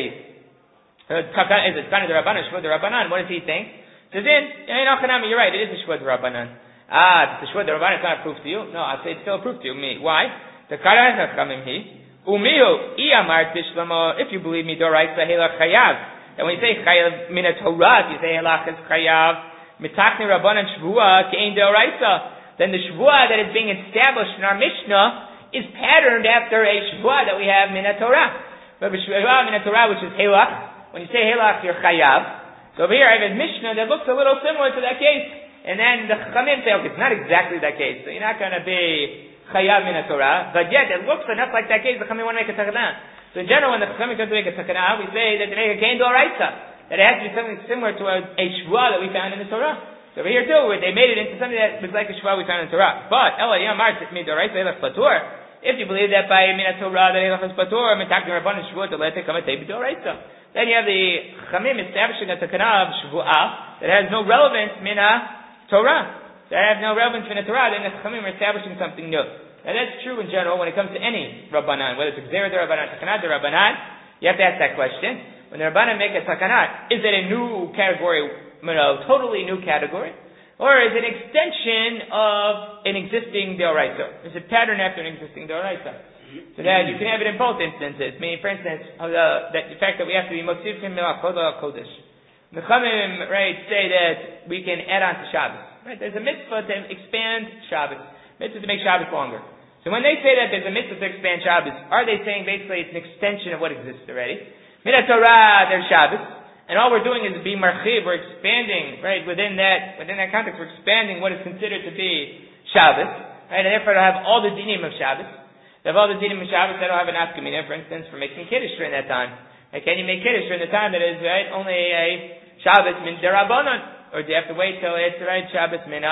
Uh, is it Tana D'Rabbanan, Shvua D'Rabbanan? What does he think? Says in, you're right, it is a Shvua D'Rabbanan. Ah, the Shvua D'Rabbanan is not a proof to you? No, I'd say it's still a proof to you. Me. Why? The Karah Chachamim he. Umihu, I amar tishlamo, if you believe me, Doraisa Halach Chayav. And when you say Chayav Min HaTorah, you say Halach is Chayav, Mitakni Rabbanan Shvua, Ke'ein D'Oraisa. Then the Shvua that is being established in our Mishnah is patterned after a Shvua that we have Min HaTorah. But Shvua Min HaTorah, which is Halach, when you say Halach, you're Chayav. So over here I have a Mishnah that looks a little similar to that case. And then the Chachamim say, okay, it's not exactly that case. So you're not going to be Chayav min HaTorah. But yet, it looks enough like that case, the Chachamim want to make a Takana. So in general, when the Chachamim come to make a Takana, we say that they make a Kein D'Oraisa. That it has to be something similar to a, a Shvua that we found in the Torah. So over here too, they made it into something that was like a Shvua we found in the Torah. But, Ela Yamar min D'Oraisa Halach Patur. If you believe that by min HaTorah, that Halach is Patur, Mitakni Rabbanan Shvua, to let it come and take D'Oraisa. Then you have the Chamim establishing a Takana of Shvu'ah that has no relevance min Torah. That has no relevance min Torah, then the Chamim are establishing something new. Now that's true in general when it comes to any Rabbanan, whether it's Gzera de Rabbanan, Takana de Rabbanan, you have to ask that question. When the Rabbanan make a Takana, is it a new category, a totally new category? Or is it an extension of an existing D'Oraisa? Is it pattern after an existing D'Oraisa? So that you can have it in both instances. Meaning, for instance, uh, that the fact that we have to be Mosifim Milach Kodesh. The Chachamim, right, say that we can add on to Shabbos. Right? There's a mitzvah to expand Shabbos. Mitzvah to make Shabbos longer. So when they say that there's a mitzvah to expand Shabbos, are they saying basically it's an extension of what exists already? Min HaTorah, there's Shabbos. And all we're doing is being marchiv, we're expanding, right, within that, within that context, we're expanding what is considered to be Shabbos. Right? And therefore it'll have all the dinim of Shabbos. They have all the dinim of Shabbos that don't have an askamina, for instance, for making kiddush during that time. Like, can you make kiddush during the time that is, right, only a Shabbos min derabanan? Or do you have to wait till it's, right, Shabbos min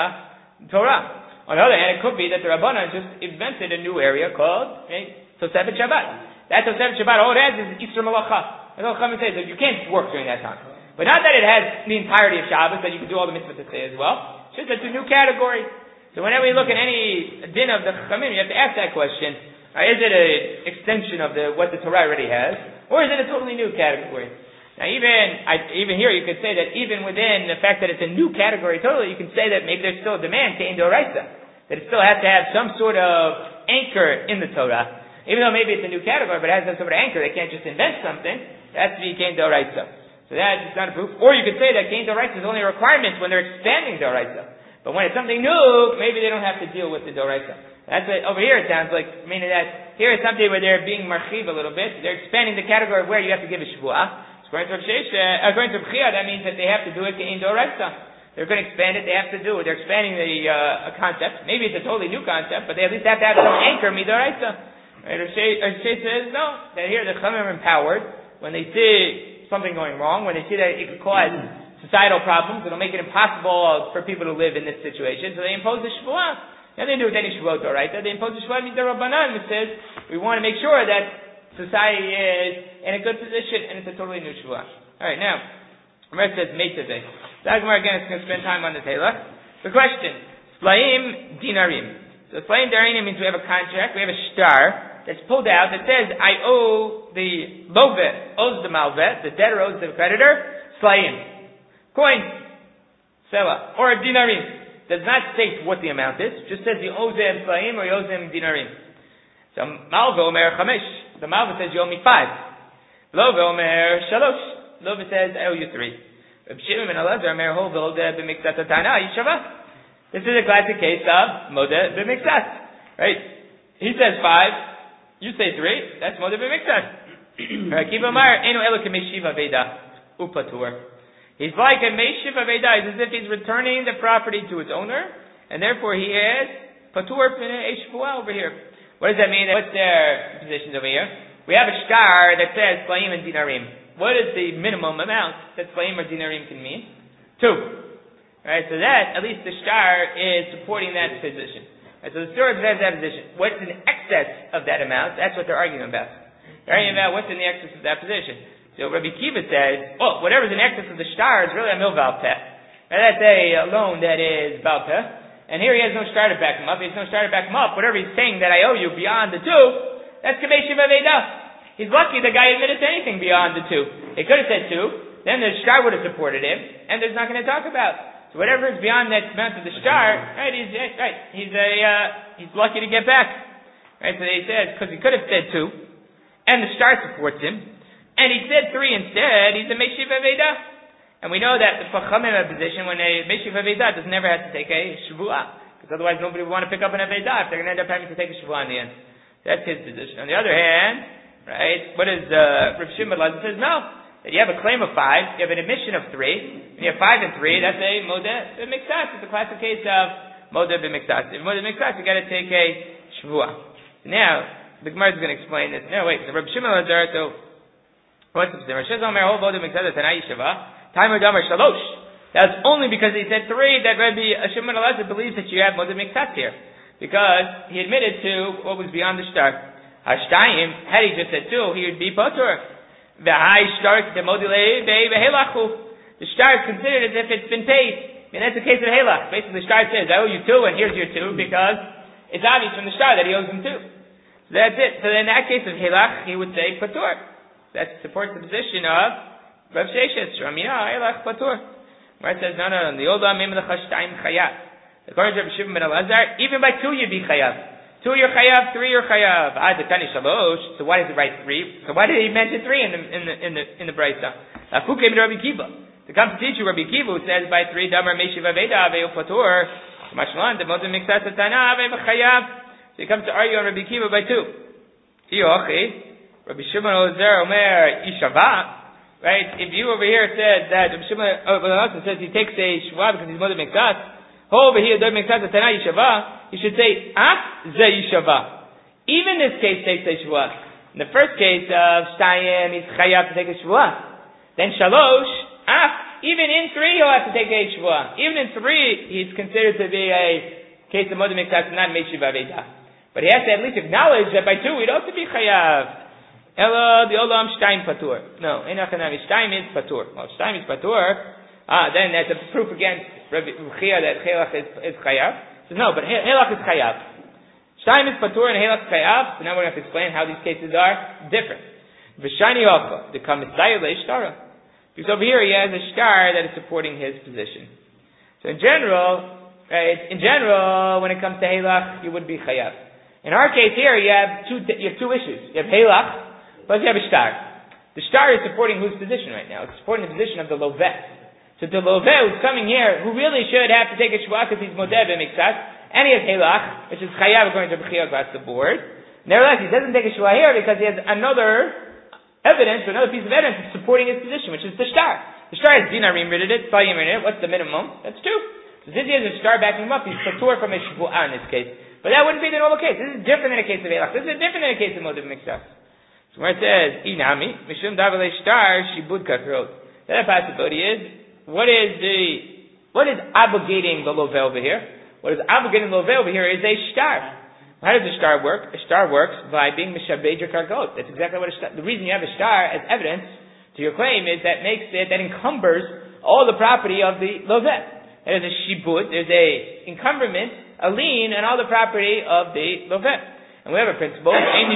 Torah? On the other hand, it could be that the Rabbanan just invented a new area called, right, Tosefet Shabbat. That Tosefet Shabbat, all it has is Isra Malacha. And all Chachamim says that you can't work during that time. But not that it has the entirety of Shabbos, that you can do all the mitzvahs to say as well. It's just that it's a new category. So whenever you look at any din of the Chachamim, you have to ask that question. Right, is it an extension of the what the Torah already has, or is it a totally new category? Now, even I, even here, you could say that even within the fact that it's a new category totally, you can say that maybe there's still a demand Kein D'Oraisa, that it still has to have some sort of anchor in the Torah. Even though maybe it's a new category, but it has some sort of anchor, they can't just invent something. It has to be Kein D'Oraisa. So that's not a proof. Or you could say that Kein D'Oraisa is only a requirement when they're expanding D'Oraisa. But when it's something new, maybe they don't have to deal with the D'Oraisa. That's what, over here it sounds like, meaning that here is something where they're being marchiv a little bit. They're expanding the category of where you have to give a shvuah. According to According to B'chia, that means that they have to do it in D'Oraisa. They're going to expand it, they have to do it. They're expanding the uh, a concept. Maybe it's a totally new concept, but they at least have to have some anchor, D'Oraisa. Right? Rav Sheshet says, no, that here the Chachamim are empowered. When they see something going wrong, when they see that it could cause societal problems, it'll make it impossible for people to live in this situation, so they impose a shvuah. Nothing to do with any shvuot, right? They impose a shvuah mid'Rabbanan, which says we want to make sure that society is in a good position, and it's a totally new shvuah. All right, now, Ramesh says Meitaveh. The Gemara again is going to spend time on the Tailach. The question, Splaim Dinarim. So Splaim Dinarim means we have a contract, we have a shtar that's pulled out that says I owe the Lovet, owes the Malvet, the debtor owes the creditor, Splaim. Coins, Sela, or Dinarim. Does not state what the amount is, just says he owes him Splaim or he owes him Dinarim. So Malvo Omer Chamesh. The Malva says you owe me five. Lovet Omer Shalosh. Lovet says I owe you three. Reb Shimon ben Elazar Omer Hovil b'mikzat atana yishava. This is a classic case of Modeh b'mikzat. Right? He says five. You say three, that's Modeh b'mikzat. Kiva Mar enu elo k'meshiv aveda upatur. He's like a meshiv aveda, it's as if he's returning the property to its owner, and therefore he is patur a shvuah over here. What does that mean? What's their positions over here? We have a shtar that says Splaim and Dinarim. What is the minimum amount that Splaim or Dinarim can mean? Two. Right, so that, at least the shtar is supporting that position. Right, so the story has that position. What's in excess of that amount? That's what they're arguing about. They're arguing about what's in the excess of that position. So Rabbi Kiva says, oh, whatever's in excess of the shtar is really a milval peh. Now that's a loan that is balpeh. And here he has no shtar to back him up. He has no shtar to back him up. Whatever he's saying that I owe you beyond the two, that's kamei shiva veidah. He's lucky the guy admitted to anything beyond the two. He could have said two, then the shtar would have supported him, and there's not going to talk about. So whatever is beyond that amount of the shtar, right? He's right. He's a uh, he's lucky to get back, right? So he says because he could have said two, and the shtar supports him, and he said three instead. He's a meshiv aveda, and we know that the Chachamim have a position when a meshiv aveda does never have to take a shvuah, because otherwise nobody would want to pick up an aveda if they're going to end up having to take a shvuah in the end. That's his position. On the other hand, right? What is uh, Rav Shimon ben Elazar says no. That you have a claim of five, you have an admission of three, and you have five and three, that's a Modeh b'mikzat. It's a classic case of Modeh b'mikzat. If Modeh b'mikzat, you got to take a shvuah. Now, the Gemara is going to explain this. No, wait, the Reb Shimon ben Elazar, so, what's the position? Rav Shimon Omer, Hol Modeh b'mikzat, Tanai Yishava, Timer Damar Shalosh. That's only because he said three that Rabbi Shimon ben Elazar believes that you have Modeh b'mikzat here. Because he admitted to what was beyond the shtar. Hashtayim, had he just said two, he would be patur. The high shtar, the modile behelachu. The shtar is considered as if it's been paid. I mean, that's the case of helach. Basically, the shtar says, I owe you two, and here's your two, because it's obvious from the shtar that he owes him two. So that's it. So in that case of helach, he would say patur. That supports the position of Rav Sheshes. Ramina helach patur. Where it says, no, no, no. The old amim l'chashtayim chayav. According to Rabbi Shimon ben Elazar, even by two you'd be chayav. Two you're chayav, three you're chayav. Ah, the tani shalosh. So why does he write three? So why did he mention three in the in the in the in the brayta? Who came to Rabbi Kiva? To come to teach you Rabbi Kiva, who says by three damar meshiv aveda aveu patur. Mashlan the modem mixas tana aveu chayav. So he comes to argue on Rabbi Kiva by two. Yochi, Rabbi Shimon Elazar Omer ishava. Right? If you over here said that Rabbi Shimon also says he takes a shva because he's modem mixas. Over here, don't make sense. Tana yishava. You should say ah ze yishava. Even this case takes a shvuah. In the first case of shtayim, he's chayav to take a shvuah. Then shalosh ah. Even in three, he'll have to take a shvuah. Even in three, he's considered to be a case of modeh mikzat, not meshiva veda. But he has to at least acknowledge that by two, he'd also be chayav. Elo the olam shtayim patur. No, enachanami shtayim is patur. Well, shtayim is patur. Ah, then that's a proof against Rabbi Chia that Helach is, is Chayav. So no, but Helach is Chayav. Shtaim is Patur and Helach is Chayav. So now we're going to have to explain how these cases are different. V'shani Ocha, the Kamisayah le'ishtara. Because over here he has a shtar that is supporting his position. So in general, right, in general, when it comes to Helach, you would be Chayav. In our case here, you have two, you have two issues. You have Helach, plus you have a shtar. The shtar is supporting whose position right now? It's supporting the position of the Lovet. So the Loveh who's coming here, who really should have to take a shvuah because he's modeh b'mikzat, and he has helach, which is chayav according to Bechia across the board. Nevertheless, he doesn't take a shvuah here because he has another evidence, or another piece of evidence supporting his position, which is the shtar. The shtar has dinarim written it, slayim written it. What's the minimum? That's two. So since he has a shtar backing him up, he's patur from a shvuah in this case. But that wouldn't be the normal case. This is different than a case of helach. This is different than a case of modeh b'mikzat. So where it says, Inami, Mishum Davale Shtar, Shibud Kakrot. The other possibility is, what is the, what is obligating the Lovel over here? What is obligating the Lovel over here is a Shtar. How does a Shtar work? A Shtar works by being Mishabed your Karkot. That's exactly what a Shtar, the reason you have a Shtar as evidence to your claim is that makes it, that encumbers all the property of the Lovel. There's a Shibud, there's a encumberment, a lien on all the property of the Lovel. And we have a principle,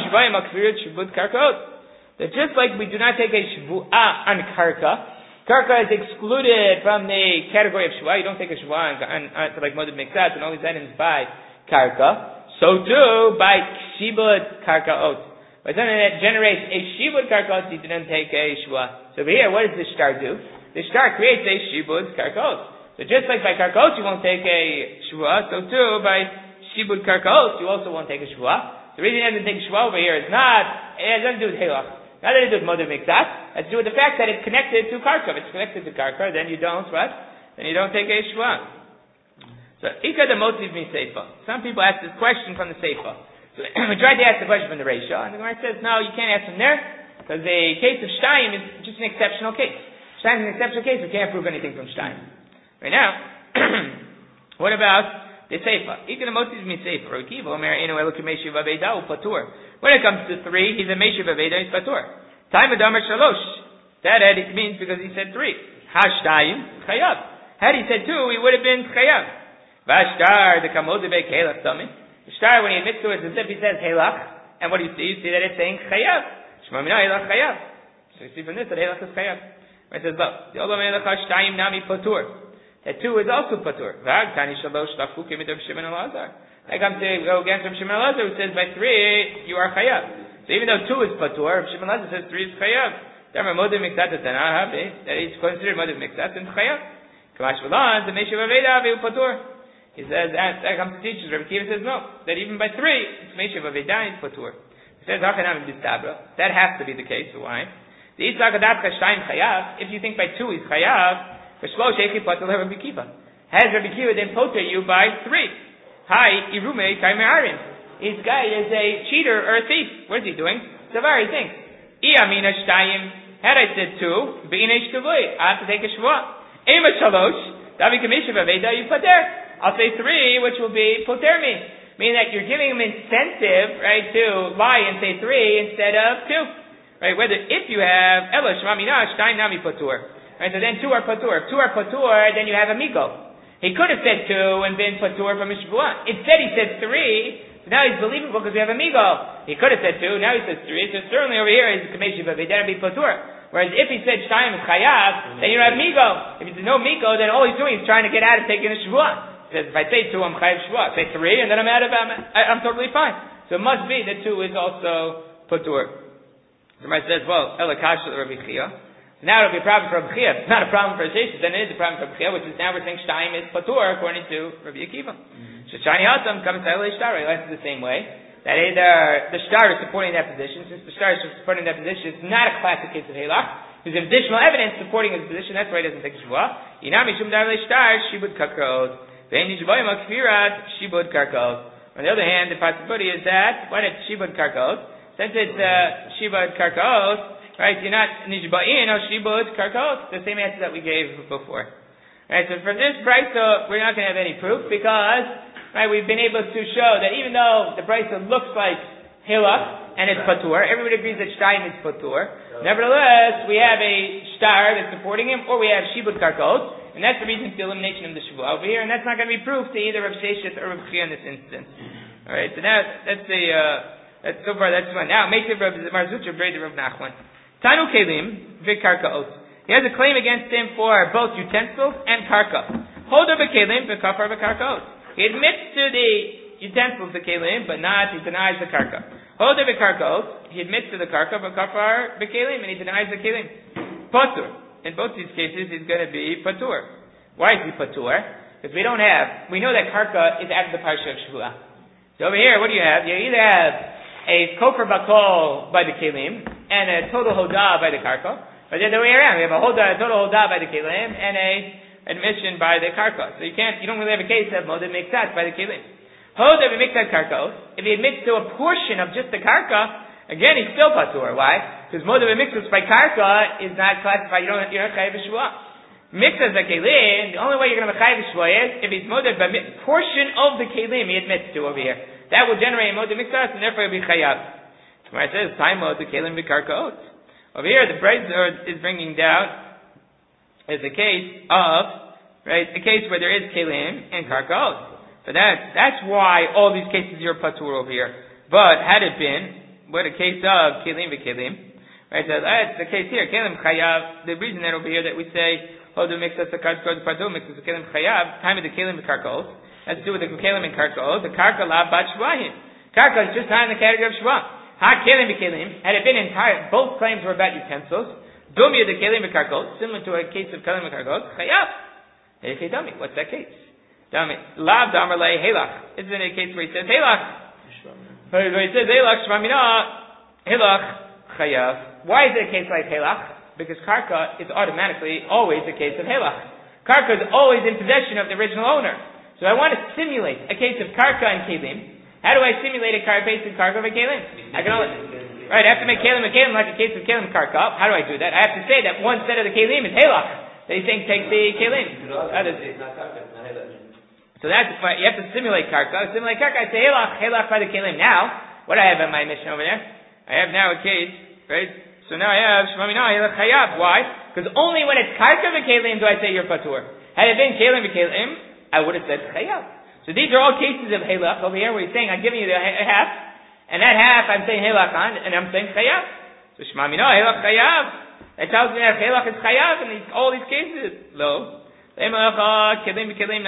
that just like we do not take a shvu'ah on karka, karka is excluded from the category of shvu'ah. You don't take a shvu'ah on, on, on like moded miksat and all these items by karka. So too by shibud karkaot. By something that generates a shibud karkaot, you didn't take a shvu'ah. So over here, what does the shtar do? The shtar creates a shibud karkaot. So just like by karkaot you won't take a shvu'ah, so too by shibud karkaot you also won't take a shvu'ah. The reason he doesn't take shvuah over here is not, it has nothing to do with halach. Not that it does modeh miksat. It has to do with the fact that it's connected to karka. If it's connected to karka, then you don't, what? Then you don't take a shvuah. So, ika the motiv mi seifa. Some people ask this question from the seifa. So, we tried to ask the question from the Reisha, and the Gemara says, no, you can't ask from there, because the case of Shtayim is just an exceptional case. Shtayim is an exceptional case, we can't prove anything from Shtayim. Right now, what about the Seifa? When it comes to three, he's a Meshiv Aveda, he's Patur. Time of Damar Shalosh. That it means because he said three. Hashtayim, Chayav. Had he said two, he would have been Chayav. Vashtar, the Kamodebe Kelach Tami. Vashtar, when he admits to it, as if he says Helach, and what do you see? You see that it's saying Chayav. Shmamina Helach Chayav. So you see from this that Helach is Chayav. It says, look, the Olam Helach Hashtayim Nami Patur. That two is also patur. Vag tani shalosh tafukim idam Shimon Elazar. I come to go against Rav Shimon Elazar who says by three you are chayav. So even though two is patur, Rav Shimon Elazar says three is chayav. Therefore, modim miksat tanah that is considered modim miksat and chayav. Kamash v'lan the meshiv aveda avu patur. He says that that comes to teach us. Rav Kiva says no, that even by three it's meshiv aveda is patur. He says hachanam b'stabra. That has to be the case. So why? The itzak adat chashtayim chayav. If you think by two is chayav. Has Rabbi Kiva then poter you by three? Hi, Irume Kaimeharim. This guy is a cheater or a thief. What is he doing? Savar, he thinks. Iyamina Shtayim. Had I said two, Be'inei Shtuvoy, I have to take a Shvuah. Ema Shalosh, Davi Kamishiv Aveda, you poter. I'll say three, which will be poter me. Meaning that you're giving him incentive, right, to lie and say three instead of two. Right, whether, if you have, Ela Shmamina Shtayim Nami Potur. Right, so then two are patur. If two are patur, then you have a migo. He could have said two and been patur from a shvuah. Instead, he said three. So now he's believable because we have a migo. He could have said two. Now he says three. So certainly over here is kameshiv aveda be patur. Whereas if he said shtayim is chayav, then you don't have migo. If there's no migo, then all he's doing is trying to get out of taking a shvuah. He says, if I say two, I'm chayav shvuah. Say three, and then I'm out of. I'm, I'm totally fine. So it must be that two is also patur. Somebody says, well, elakash Rabbi Chia. Now it'll be a problem for Rabbi Chia. It's not a problem for Sheshes, then it is a problem for Rabbi Chia, which is now we're saying Shtayim is Patur according to Rabbi Akiva. Shashani Hatam comes to Elei Shtar, he likes it the same way. That either the Shtar is supporting that position, since the Shtar is supporting that position, it's not a classic case of Halach. There's additional evidence supporting his position, that's why he doesn't take Shvuah. Inami Shum Davle Shtar, Shibud Karkot. Ve'en Yishboyim Akfirat, Shibud Karkot. On the other hand, the possibility is that when it's Shibud Karkot, since it's uh, Shibud Karkot, right, you're not nishba'in or shibud karkot. The same answer that we gave before. Right, so from this brisa, we're not going to have any proof because, right, we've been able to show that even though the brisa looks like hilach and it's patur, everybody agrees that shtayim is patur. Nevertheless, we have a shtar that's supporting him, or we have shibud karkot, and that's the reason for the elimination of the shvuah over here, and that's not going to be proof to either Rav Sheshet or Rav Chia in this instance. All right, so that that's the uh, that's so far that's one. Now, make the Rav Marzucha braid the Rav Nachman. Tanu kelim v'karkaot. He has a claim against him for both utensils and karka. Holder b'kelim v'kafar v'karkaot. He admits to the utensils the kelim, but not he denies the karka. Holder v'karkaot. He admits to the karka v'kafar b'kelim, and he denies the kelim. Patur. In both these cases, he's going to be patur. Why is he patur? Because we don't have. We know that karka is after the parsha of Shvuah. So over here, what do you have? You either have a kofar bakol by the kelim and a total hodah by the karka, or the other way around. We have a hodah, a total hodah by the kelim and a admission by the karka. So you can't, you don't really have a case of modim miksat by the kelim. Hodah v'miksat karka. If he admits to a portion of just the karka, Again, he's still patur. Why? Because moda b'mikzas by karka is not classified. You don't, you're not chayav b'shvuah. Mixas a kelim, the only way you're going to be chayav b'shvuah is if he's moda by portion of the kelim he admits to over here. That will generate moda mixas, and therefore he'll be chayav. Where it says time moda kelim b'karkaot. Over here, the Breitzer is bringing down is a case of right a case where there is kelim and karkaot. But that's that's why all these cases are patur over here. But had it been what a case of kelim v'kelim, right? So that's the case here. Kelim chayav. The reason that over here that we say hodu mixas karkaot padu mixas kelim chayav. Time of the kelim v'karkaot has to do with the kelim and karkaot. The karka la bat shvahim. Karka is just not in the category of shvah. Ha kelim v'kelim. Had it been entire, both claims were about utensils. Dumya the kelim v'karkaot, similar to a case of kelim v'karkaot chayav. Hey, dummy, what's that case? Dummy, lav damar lei helach. Isn't it a case where he says helach? Where he says helach shvamina helach chayav. Why is it a case like helach? Because karka is automatically always a case of helach. Karka is always in possession of the original owner. So I want to simulate a case of karka and kelim. How do I simulate a car case of karka and kelim? I can only right. I have to make kelim and kelim like a case of kelim karka. How do I do that? I have to say that one set of the kelim is helach. That you think takes the kelim. So that's why you have to simulate karka. Simulate karka. I say helach, helach by the kelim. Now, what do I have in my mission over there? I have now a case, right? So now I have shmamina helach chayav. Why? Because only when it's karka v'kelim do I say you're patur. Had it been kelim v'kelim, I would have said chayav. So these are all cases of helach over here where he's saying I'm giving you the half, and that half I'm saying helach on, and I'm saying chayav. So shmamina helach chayav. That tells me that helach is chayav in these, all these cases. Lo. That if had it been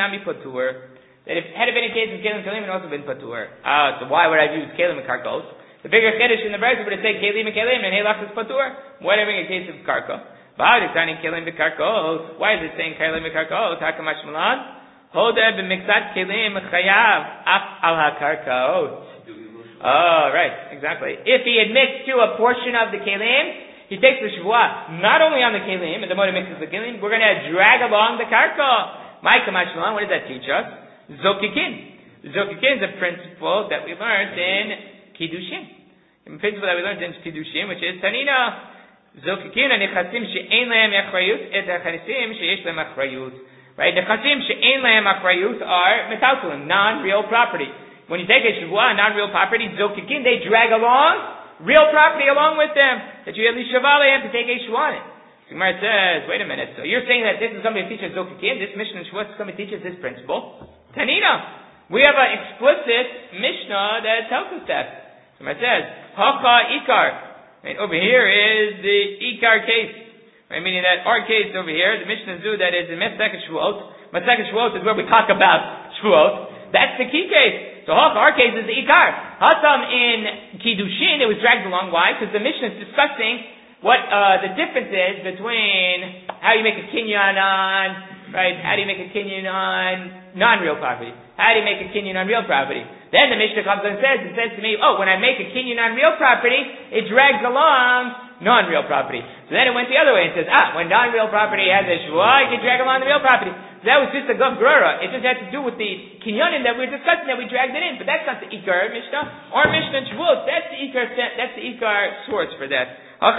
a case of kelim kelim, it would also been patur. Ah, so why would I use kelim and karkos? The bigger chiddush in the verse would have said kelim and kelim and helach is patur. Why do I bring a case of karka? Why is it saying kelim and karkos? Hakamash malan. Hoda b'mixat kelim chayav af al hakarkaot. Oh, right, exactly. If he admits to a portion of the kelim, he takes the shvuah not only on the kelim, and the moda mixes the kelim, we're going to drag along the karka. My kamash malan, what does that teach us? Zokikin. Zokikin is a principle that we learned in Kiddushin. A principle that we learned in Kiddushin, which is Tanina. Zokikin and nechasim she'ein lahem achrayut et nechasim she'yesh lahem achrayut. Right? Nechasim she'ein lahem achrayut are metaltalim, non-real property. When you take a shvuah, non-real property, zokikin, they drag along real property along with them, that you at least have to take a shvuah on it. The Gemara says, wait a minute, so you're saying that this is something that teaches Zokikim, this Mishnah in Shavuot is something that teaches this principle? Tanina! We have an explicit Mishnah that tells us that. The Gemara says, Hacha Ikar. Right, over here is the Ikar case. Right, meaning that our case over here, the Mishnah Zu that is in Masechet Shavuot. Masechet Shavuot is where we talk about Shavuot. That's the key case. So our case is the Ikar. Hatam in Kiddushin, it was dragged along. Why? Because the Mishnah is discussing what uh, the difference is between how you make a kinyan on, right? How do you make a kinyan on non-real property? How do you make a kinyan on real property? Then the Mishnah comes and says, it says to me, oh, when I make a kinyan on real property, it drags along non-real property. So then it went the other way and says, ah, when non-real property has a shvuah, it can drag along the real property. So that was just a gav grura. It just had to do with the kinyanin that we were discussing, that we dragged it in. But that's not the Ikar Mishnah. Our Mishnah in Shavuot, that's the Ikar, that's the Ikar source for that.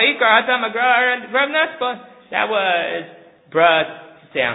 That was brought down.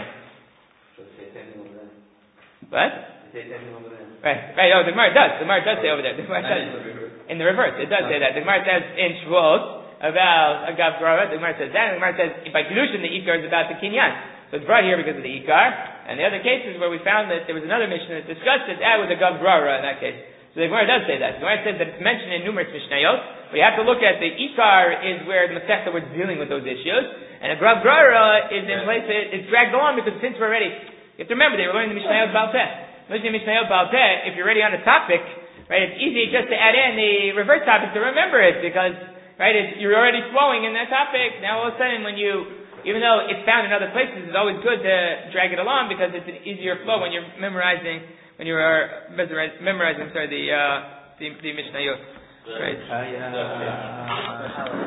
What? Right, right. Oh, the Gemara does. The Gemara does say over there. The Gemara does. In the reverse, it does say that. The Gemara says in Shavuot about a gav grura. The Gemara says that. And the Gemara says by Kedushin the Ikar is about the kinyan. So it's brought here because of the Ikar. And the other cases where we found that there was another Mishnah that discussed it, that was a gav grura in that case. So the Gemara does say that. The Gemara says that it's mentioned in numerous Mishnayot. But you have to look at the Ikar is where the Masechta was dealing with those issues. And a gav grura is in place, it's dragged along because since we're already, you have to remember they were learning the Mishnayot Baal Peh. Listening to Mishnayot Baal Peh, if you're already on a topic, right, it's easy just to add in the reverse topic to remember it because, right, it's, you're already flowing in that topic. Now all of a sudden when you, even though it's found in other places, it's always good to drag it along because it's an easier flow when you're memorizing, when you are memorizing, sorry, the, uh, the, the Mishnayot. Right.